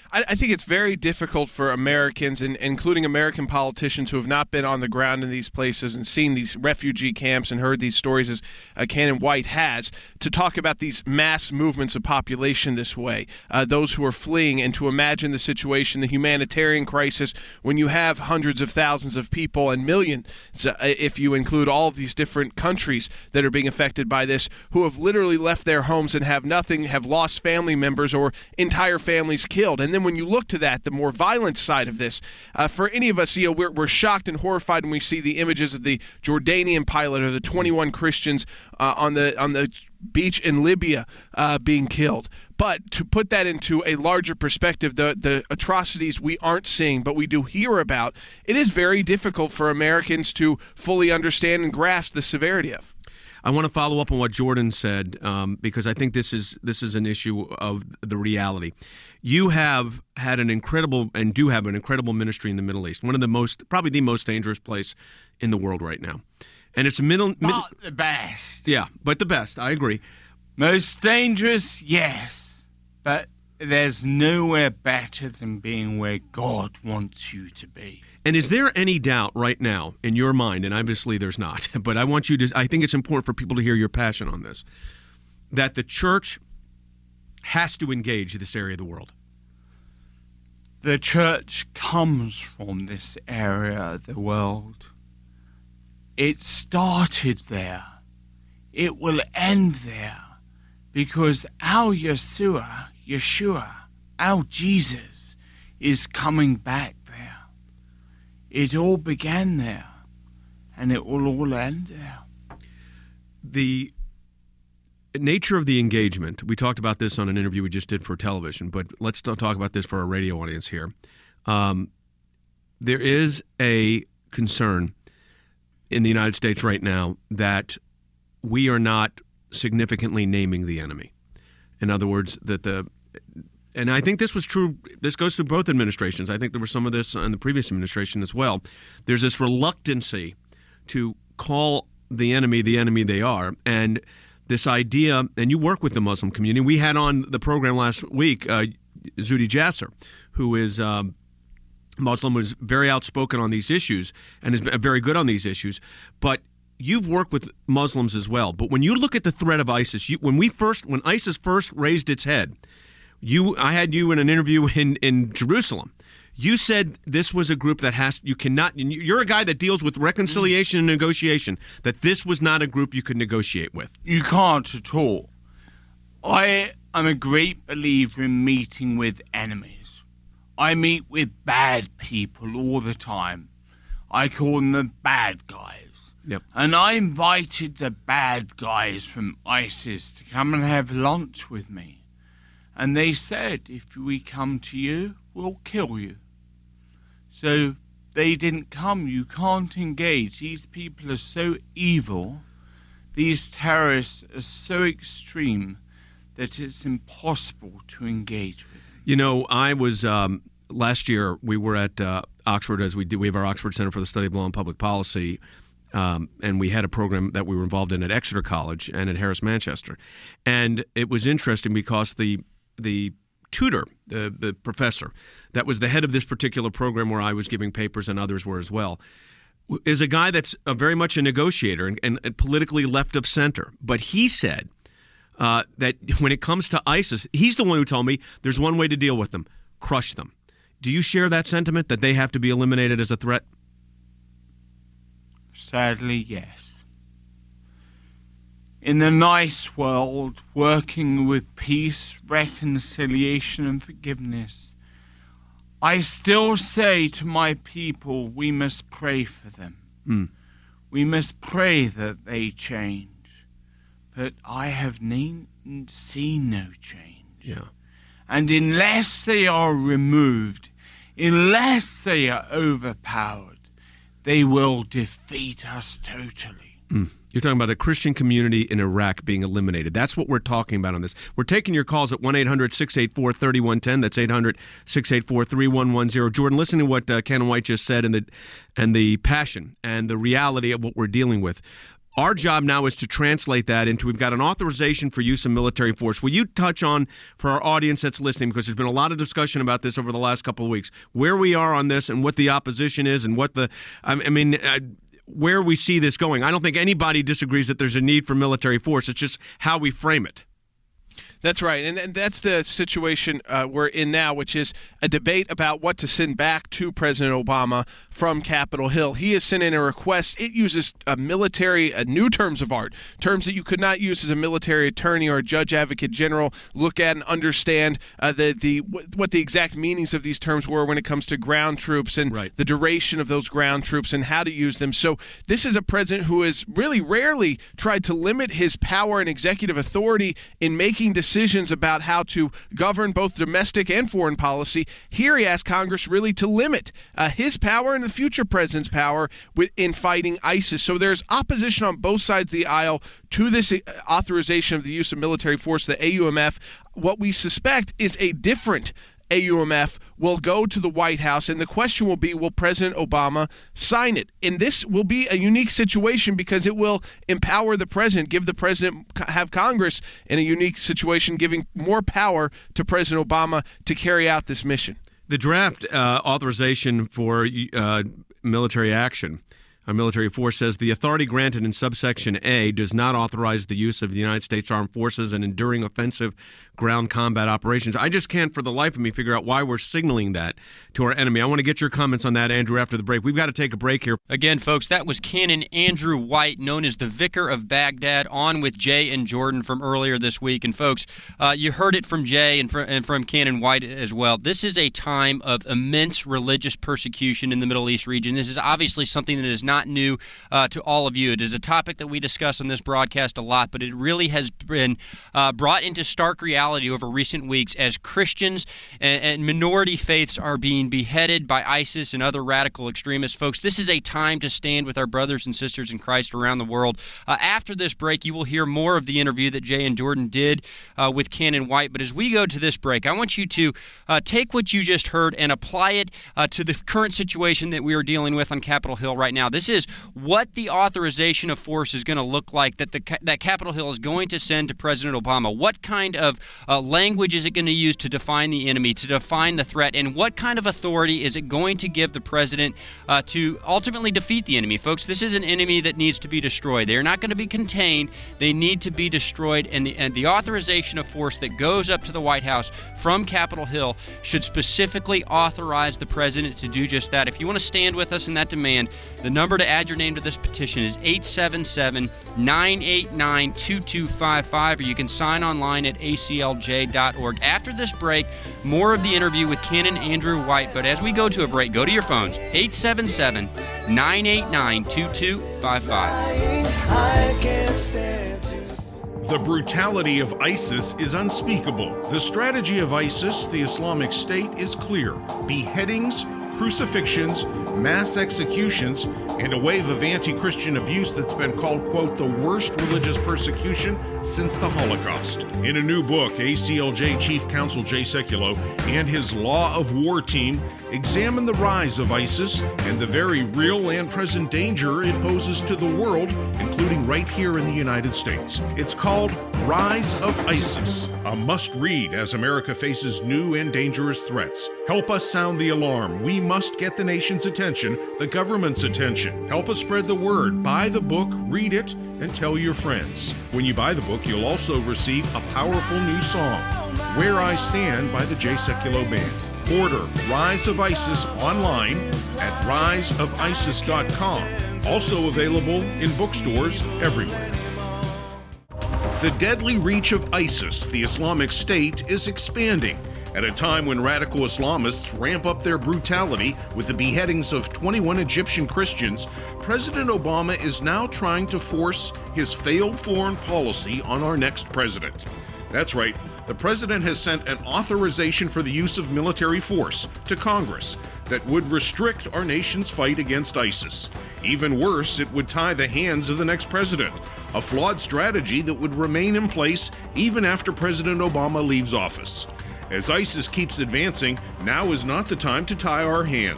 I, I think it's very difficult for Americans, and including American politicians who have not been on the ground in these places and seen these refugee camps and heard these stories as uh, Cannon White has, to talk about these mass movements of population this way, uh, those who are fleeing, and to imagine the situation, the humanitarian crisis, when you have hundreds of thousands of people and millions, uh, if you include all of these different countries that are being affected by this, who have literally left their homes and have nothing, have lost family members or entire families killed. And then when you look to that, the more violent side of this, uh, for any of us, you know, we're, we're shocked and horrified when we see the images of the Jordanian pilot or the twenty-one Christians uh, on the on the beach in Libya uh, being killed. But to put that into a larger perspective, the, the atrocities we aren't seeing, but we do hear about, it is very difficult for Americans to fully understand and grasp the severity of. I want to follow up on what Jordan said um, because I think this is this is an issue of the reality. You have had an incredible and do have an incredible ministry in the Middle East, one of the most, probably the most dangerous place in the world right now. And it's a middle, mid- Not the best. Yeah, but the best. I agree. Most dangerous, yes, but there's nowhere better than being where God wants you to be. And is there any doubt right now in your mind, and obviously there's not, but I want you to, I think it's important for people to hear your passion on this, that the church has to engage this area of the world? The church comes from this area of the world. It started there. It will end there. Because our Yeshua, Yeshua, our Jesus, is coming back there. It all began there, and it will all end there. The nature of the engagement, we talked about this on an interview we just did for television, but let's talk about this for our radio audience here. Um, there is a concern in the United States right now that we are not significantly naming the enemy. In other words, that the, and I think this was true, this goes through both administrations. I think there was some of this in the previous administration as well. There's this reluctancy to call the enemy the enemy they are. And this idea, and you work with the Muslim community. We had on the program last week uh, Zuhdi Jasser, who is um, Muslim, was very outspoken on these issues and is very good on these issues. But you've worked with Muslims as well. But when you look at the threat of ISIS, you, when we first, when ISIS first raised its head, you, I had you in an interview in, in Jerusalem. You said this was a group that has, you cannot, you're a guy that deals with reconciliation and negotiation, that this was not a group you could negotiate with. You can't at all. I am a great believer in meeting with enemies. I meet with bad people all the time. I call them the bad guys. Yep. And I invited the bad guys from ISIS to come and have lunch with me. And they said, if we come to you, we'll kill you. So they didn't come. You can't engage. These people are so evil. These terrorists are so extreme that it's impossible to engage with them. You know, I was, um, last year, we were at uh, Oxford, as we do. We have our Oxford Center for the Study of Law and Public Policy, um, and we had a program that we were involved in at Exeter College and at Harris Manchester. And it was interesting because the the tutor, the, the professor, that was the head of this particular program where I was giving papers and others were as well, is a guy that's a very much a negotiator and, and, and politically left of center. But he said uh, that when it comes to ISIS, he's the one who told me there's one way to deal with them, crush them. Do you share that sentiment, that they have to be eliminated as a threat? Sadly, yes. In the nice world, working with peace, reconciliation, and forgiveness, I still say to my people, we must pray for them. Mm. We must pray that they change. But I have ne- seen no change. Yeah. And unless they are removed, unless they are overpowered, they will defeat us totally. Mm. You're talking about the Christian community in Iraq being eliminated. That's what we're talking about on this. We're taking your calls at one eight hundred six eight four three one one zero. That's eight hundred six eight four three one one zero. Jordan, listen to what uh, Cannon White just said and the, and the passion and the reality of what we're dealing with. Our job now is to translate that into, we've got an authorization for use of military force. Will you touch on, for our audience that's listening, because there's been a lot of discussion about this over the last couple of weeks, where we are on this and what the opposition is and what the, I mean, uh, where we see this going. I don't think anybody disagrees that there's a need for military force. It's just how we frame it. That's right, and, and that's the situation uh, we're in now, which is a debate about what to send back to President Obama from Capitol Hill. He has sent in a request. It uses a military, a new terms of art, terms that you could not use as a military attorney or a judge advocate general look at and understand uh, the the what the exact meanings of these terms were when it comes to ground troops and right. the duration of those ground troops and how to use them. So this is a president who has really rarely tried to limit his power and executive authority in making decisions decisions about how to govern both domestic and foreign policy. Here he asked Congress really to limit uh, his power and the future president's power with, in fighting ISIS. So there's opposition on both sides of the aisle to this authorization of the use of military force, the A U M F. What we suspect is a different A U M F will go to the White House, and the question will be, will President Obama sign it? And this will be a unique situation because it will empower the president, give the president, have Congress in a unique situation, giving more power to President Obama to carry out this mission. The draft uh, authorization for uh, military action, a military force, says the authority granted in subsection A does not authorize the use of the United States Armed Forces in enduring offensive ground combat operations. I just can't for the life of me figure out why we're signaling that to our enemy. I want to get your comments on that, Andrew, after the break. We've got to take a break here. Again, folks, that was Canon Andrew White, known as the Vicar of Baghdad, on with Jay and Jordan from earlier this week. And folks, uh, you heard it from Jay and, fr- and from Canon White as well. This is a time of immense religious persecution in the Middle East region. This is obviously something that is not new uh, to all of you. It is a topic that we discuss on this broadcast a lot, but it really has been uh, brought into stark reality over recent weeks as Christians and, and minority faiths are being beheaded by ISIS and other radical extremists. Folks, this is a time to stand with our brothers and sisters in Christ around the world. Uh, after this break, you will hear more of the interview that Jay and Jordan did uh, with Canon White. But as we go to this break, I want you to uh, take what you just heard and apply it uh, to the current situation that we are dealing with on Capitol Hill right now. This is what the authorization of force is going to look like that the that Capitol Hill is going to send to President Obama. What kind of uh, language is it going to use to define the enemy, to define the threat, and what kind of authority is it going to give the president uh, to ultimately defeat the enemy? Folks, this is an enemy that needs to be destroyed. They're not going to be contained. They need to be destroyed, and the, and the authorization of force that goes up to the White House from Capitol Hill should specifically authorize the president to do just that. If you want to stand with us in that demand, the number to add your name to this petition is eight seven seven, nine eight nine, two two five five, or you can sign online at A C L J dot org. After this break, more of the interview with Canon Andrew White. But as we go to a break, go to your phones, eight seven seven, nine eight nine, two two five five. The brutality of ISIS is unspeakable. The strategy of ISIS, the Islamic State, is clear. Beheadings, crucifixions, mass executions, and a wave of anti-Christian abuse that's been called, quote, the worst religious persecution since the Holocaust. In a new book, A C L J Chief Counsel Jay Sekulow and his Law of War team examine the rise of ISIS and the very real and present danger it poses to the world, including right here in the United States. It's called Rise of ISIS, a must-read as America faces new and dangerous threats. Help us sound the alarm. We must get the nation's attention, the government's attention. Help us spread the word. Buy the book, read it, and tell your friends. When you buy the book, you'll also receive a powerful new song, Where I Stand by the Jay Sekulow Band. Order Rise of ISIS online at rise of isis dot com. Also available in bookstores everywhere. The deadly reach of ISIS, the Islamic State, is expanding at a time when radical Islamists ramp up their brutality with the beheadings of twenty-one Egyptian Christians. President Obama is now trying to force his failed foreign policy on our next president. That's right, the president has sent an authorization for the use of military force to Congress that would restrict our nation's fight against ISIS. Even worse, it would tie the hands of the next president, a flawed strategy that would remain in place even after President Obama leaves office. As ISIS keeps advancing, now is not the time to tie our hands.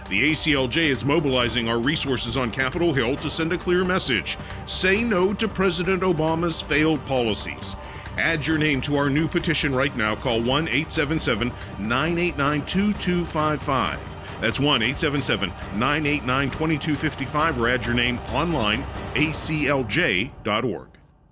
The A C L J is mobilizing our resources on Capitol Hill to send a clear message. Say no to President Obama's failed policies. Add your name to our new petition right now. Call one eight seven seven, nine eight nine, two two five five. That's one eight seven seven, nine eight nine, two two five five, or add your name online, A C L J dot org.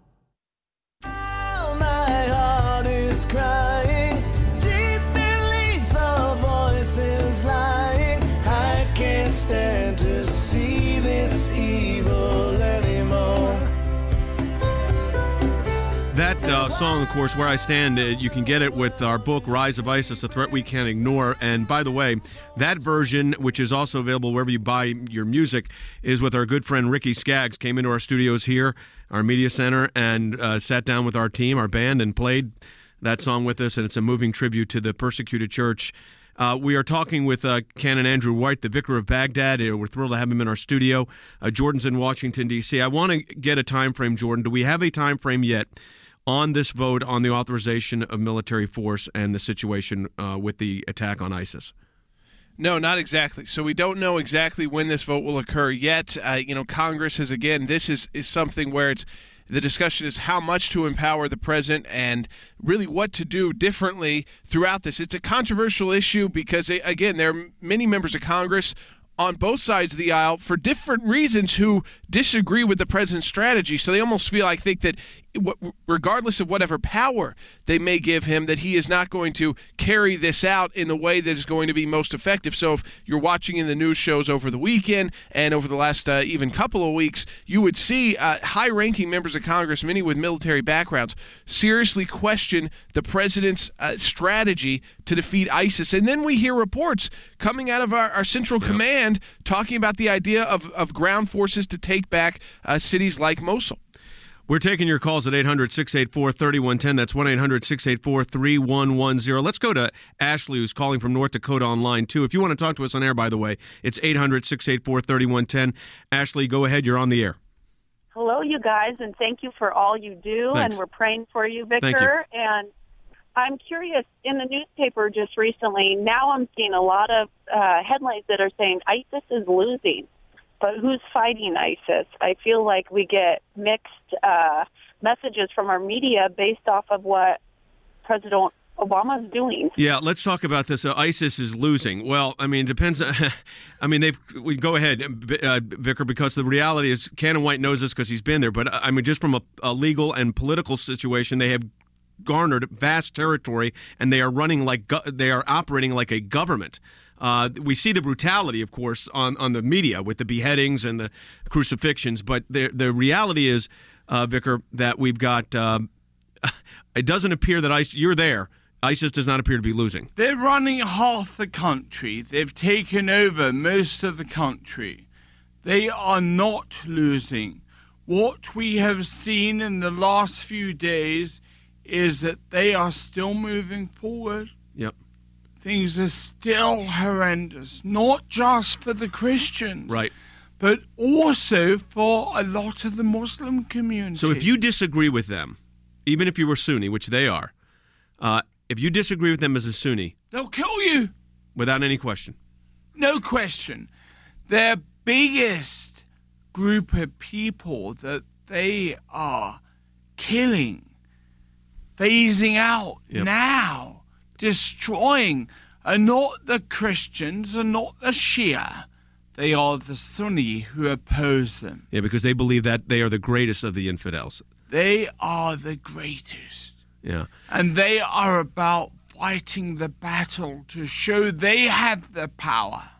My heart is crying, deep beneath the voices lying. I can't stand to see this evil anymore. That uh, song, of course, Where I Stand, uh, you can get it with our book, Rise of ISIS, A Threat We Can't Ignore. And by the way, that version, which is also available wherever you buy your music, is with our good friend Ricky Skaggs. Came into our studios here, our media center, and uh, sat down with our team, our band, and played that song with us. And it's a moving tribute to the persecuted church. Uh, we are talking with uh, Canon Andrew White, the vicar of Baghdad. Uh, we're thrilled to have him in our studio. Uh, Jordan's in Washington, D C I want to get a time frame, Jordan. Do we have a time frame yet on this vote on the authorization of military force and the situation uh, with the attack on ISIS? No, not exactly. So we don't know exactly when this vote will occur yet. Uh, you know, Congress has, again, this is, is something where it's the discussion is how much to empower the president and really what to do differently throughout this. It's a controversial issue because, again, there are many members of Congress on both sides of the aisle for different reasons who disagree with the president's strategy. So they almost feel, I think, that regardless of whatever power they may give him, that he is not going to carry this out in the way that is going to be most effective. So if you're watching in the news shows over the weekend and over the last uh, even couple of weeks, you would see uh, high-ranking members of Congress, many with military backgrounds, seriously question the president's uh, strategy to defeat ISIS. And then we hear reports coming out of our, our Central yeah. Command talking about the idea of, of ground forces to take back uh, cities like Mosul. We're taking your calls at eight hundred, six eight four, three one one zero. That's one eight hundred, six eight four, three one one zero. Let's go to Ashley, who's calling from North Dakota on line two. If you want to talk to us on air, by the way, it's eight hundred, six eight four, three one one zero. Ashley, go ahead. You're on the air. Hello, you guys, and thank you for all you do. Thanks. And we're praying for you, Vicar. Thank you. And I'm curious, in the newspaper just recently, now I'm seeing a lot of uh, headlines that are saying ISIS is losing. But who's fighting ISIS? I feel like we get mixed uh, messages from our media based off of what President Obama's doing. Yeah, let's talk about this. Uh, ISIS is losing. Well, I mean, it depends. I mean, they've. We go ahead, uh, Vicar, because the reality is, Canon White knows this because he's been there. But I mean, just from a, a legal and political situation, they have garnered vast territory, and they are running like go- they are operating like a government. Uh, we see the brutality, of course, on, on the media with the beheadings and the crucifixions. But the the reality is, uh, Vicar, that we've got. Uh, it doesn't appear that ISIS. You're there. ISIS does not appear to be losing. They're running half the country. They've taken over most of the country. They are not losing. What we have seen in the last few days is that they are still moving forward. Yep. Things are still horrendous, not just for the Christians, right, but also for a lot of the Muslim community. So if you disagree with them, even if you were Sunni, which they are, uh, if you disagree with them as a Sunni, they'll kill you. Without any question. No question. Their biggest group of people that they are killing, phasing out yep. now, destroying, are not the Christians, are not the Shia. They are the Sunni who oppose them. Yeah, because they believe that they are the greatest of the infidels. They are the greatest. Yeah. And they are about fighting the battle to show they have the power.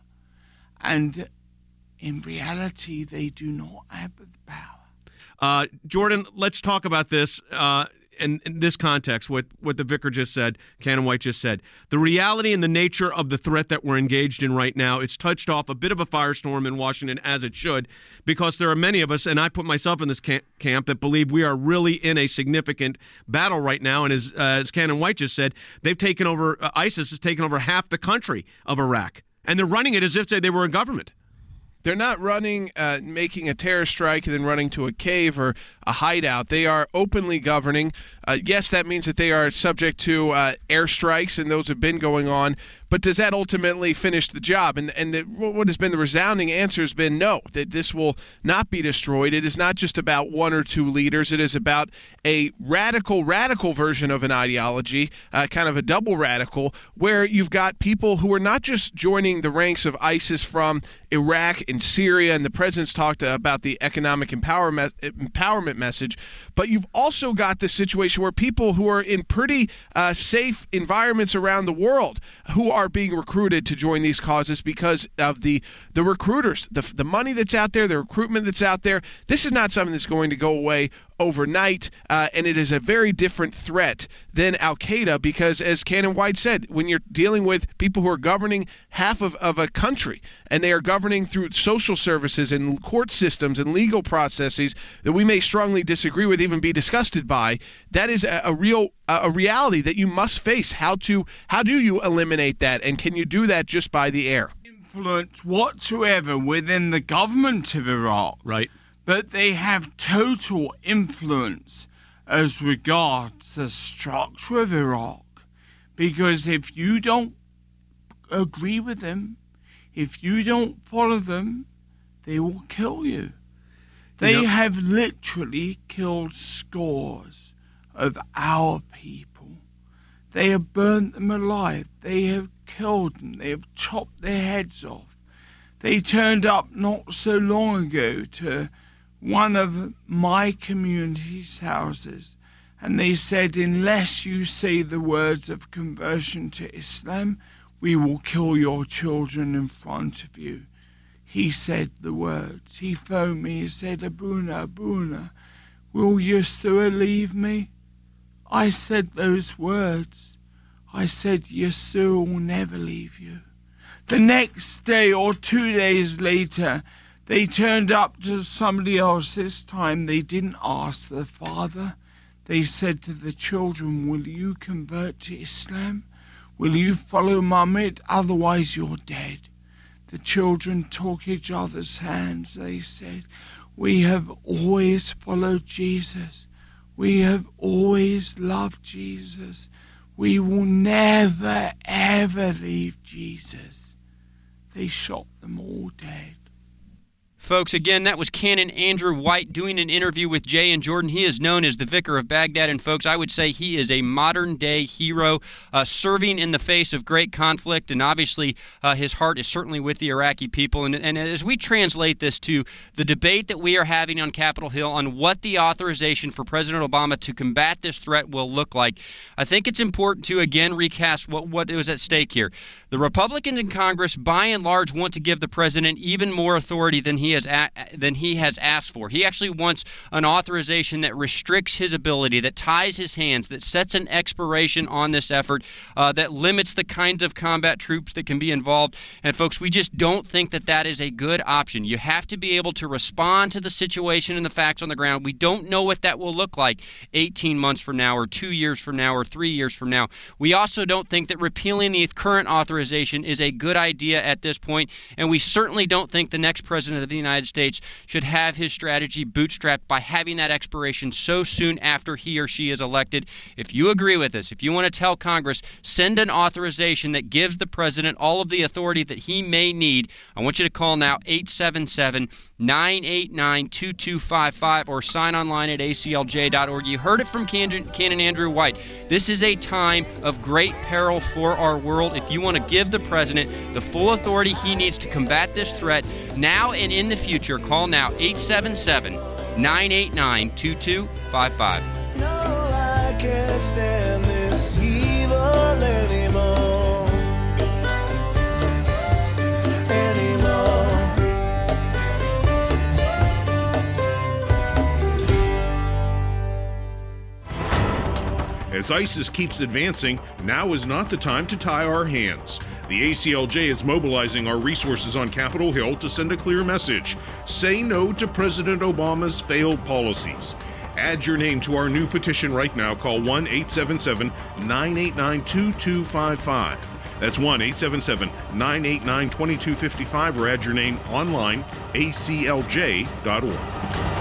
And in reality, they do not have the power. Uh, Jordan, let's talk about this. Uh, In, in this context, what, what the vicar just said, Canon White just said, the reality and the nature of the threat that we're engaged in right now, it's touched off a bit of a firestorm in Washington, as it should, because there are many of us, and I put myself in this camp, camp that believe we are really in a significant battle right now. And as, uh, as Canon White just said, they've taken over, uh, ISIS has taken over half the country of Iraq, and they're running it as if they were a government. They're not running, uh, making a terror strike and then running to a cave or a hideout. They are openly governing. Uh, yes, that means that they are subject to uh, airstrikes, and those have been going on. But does that ultimately finish the job? And and the, what has been the resounding answer has been no, that this will not be destroyed. It is not just about one or two leaders. It is about a radical, radical version of an ideology, uh, kind of a double radical, where you've got people who are not just joining the ranks of ISIS from Iraq and Syria, and the president's talked about the economic empowerment, empowerment message, but you've also got this situation where people who are in pretty uh, safe environments around the world who are being recruited to join these causes because of the the recruiters, the, the money that's out there, the recruitment that's out there. This is not something that's going to go away overnight, uh, and it is a very different threat than Al-Qaeda because, as Cannon White said, when you're dealing with people who are governing half of, of a country, and they are governing through social services and court systems and legal processes that we may strongly disagree with, even be disgusted by, that is a, a real a reality that you must face. How to how do you eliminate that, and can you do that just by the air? Influence whatsoever within the government of Iraq. Right. But they have total influence as regards the structure of Iraq. Because if you don't agree with them, if you don't follow them, they will kill you. They you know, have literally killed scores of our people. They have burnt them alive. They have killed them. They have chopped their heads off. They turned up not so long ago to one of my community's houses, and they said, unless you say the words of conversion to Islam, we will kill your children in front of you. He said the words. He phoned me and said, Abuna, Abuna, will Yeshua leave me? I said those words. I said, Yeshua will never leave you. The next day or two days later, they turned up to somebody else. This time they didn't ask the father. They said to the children, will you convert to Islam? Will you follow Muhammad? Otherwise you're dead. The children took each other's hands. They said, we have always followed Jesus. We have always loved Jesus. We will never, ever leave Jesus. They shot them all dead. Folks, again, that was Canon Andrew White doing an interview with Jay and Jordan. He is known as the Vicar of Baghdad, and folks, I would say he is a modern-day hero, uh, serving in the face of great conflict, and obviously uh, his heart is certainly with the Iraqi people. And, and as we translate this to the debate that we are having on Capitol Hill on what the authorization for President Obama to combat this threat will look like, I think it's important to, again, recast what, what was at stake here. The Republicans in Congress, by and large, want to give the president even more authority than he has a- than he has asked for. He actually wants an authorization that restricts his ability, that ties his hands, that sets an expiration on this effort, uh, that limits the kinds of combat troops that can be involved. And folks, we just don't think that that is a good option. You have to be able to respond to the situation and the facts on the ground. We don't know what that will look like eighteen months from now, or two years from now, or three years from now. We also don't think that repealing the current authorization is a good idea at this point, and we certainly don't think the next president of the United States should have his strategy bootstrapped by having that expiration so soon after he or she is elected. If you agree with us, if you want to tell Congress, send an authorization that gives the president all of the authority that he may need, I want you to call now eight seven seven, nine eight nine, two two five five or sign online at A C L J dot org. You heard it from Canon, Canon Andrew White. This is a time of great peril for our world. If you want to give the president the full authority he needs to combat this threat now and in the future, call now eight seven seven, nine eight nine, two two five five. No, I can't stand this evil anymore. Anymore. As ISIS keeps advancing, now is not the time to tie our hands. The A C L J is mobilizing our resources on Capitol Hill to send a clear message. Say no to President Obama's failed policies. Add your name to our new petition right now. Call one eight seven seven, nine eight nine, two two five five. That's one eight seven seven, nine eight nine, two two five five, or add your name online, A C L J dot org.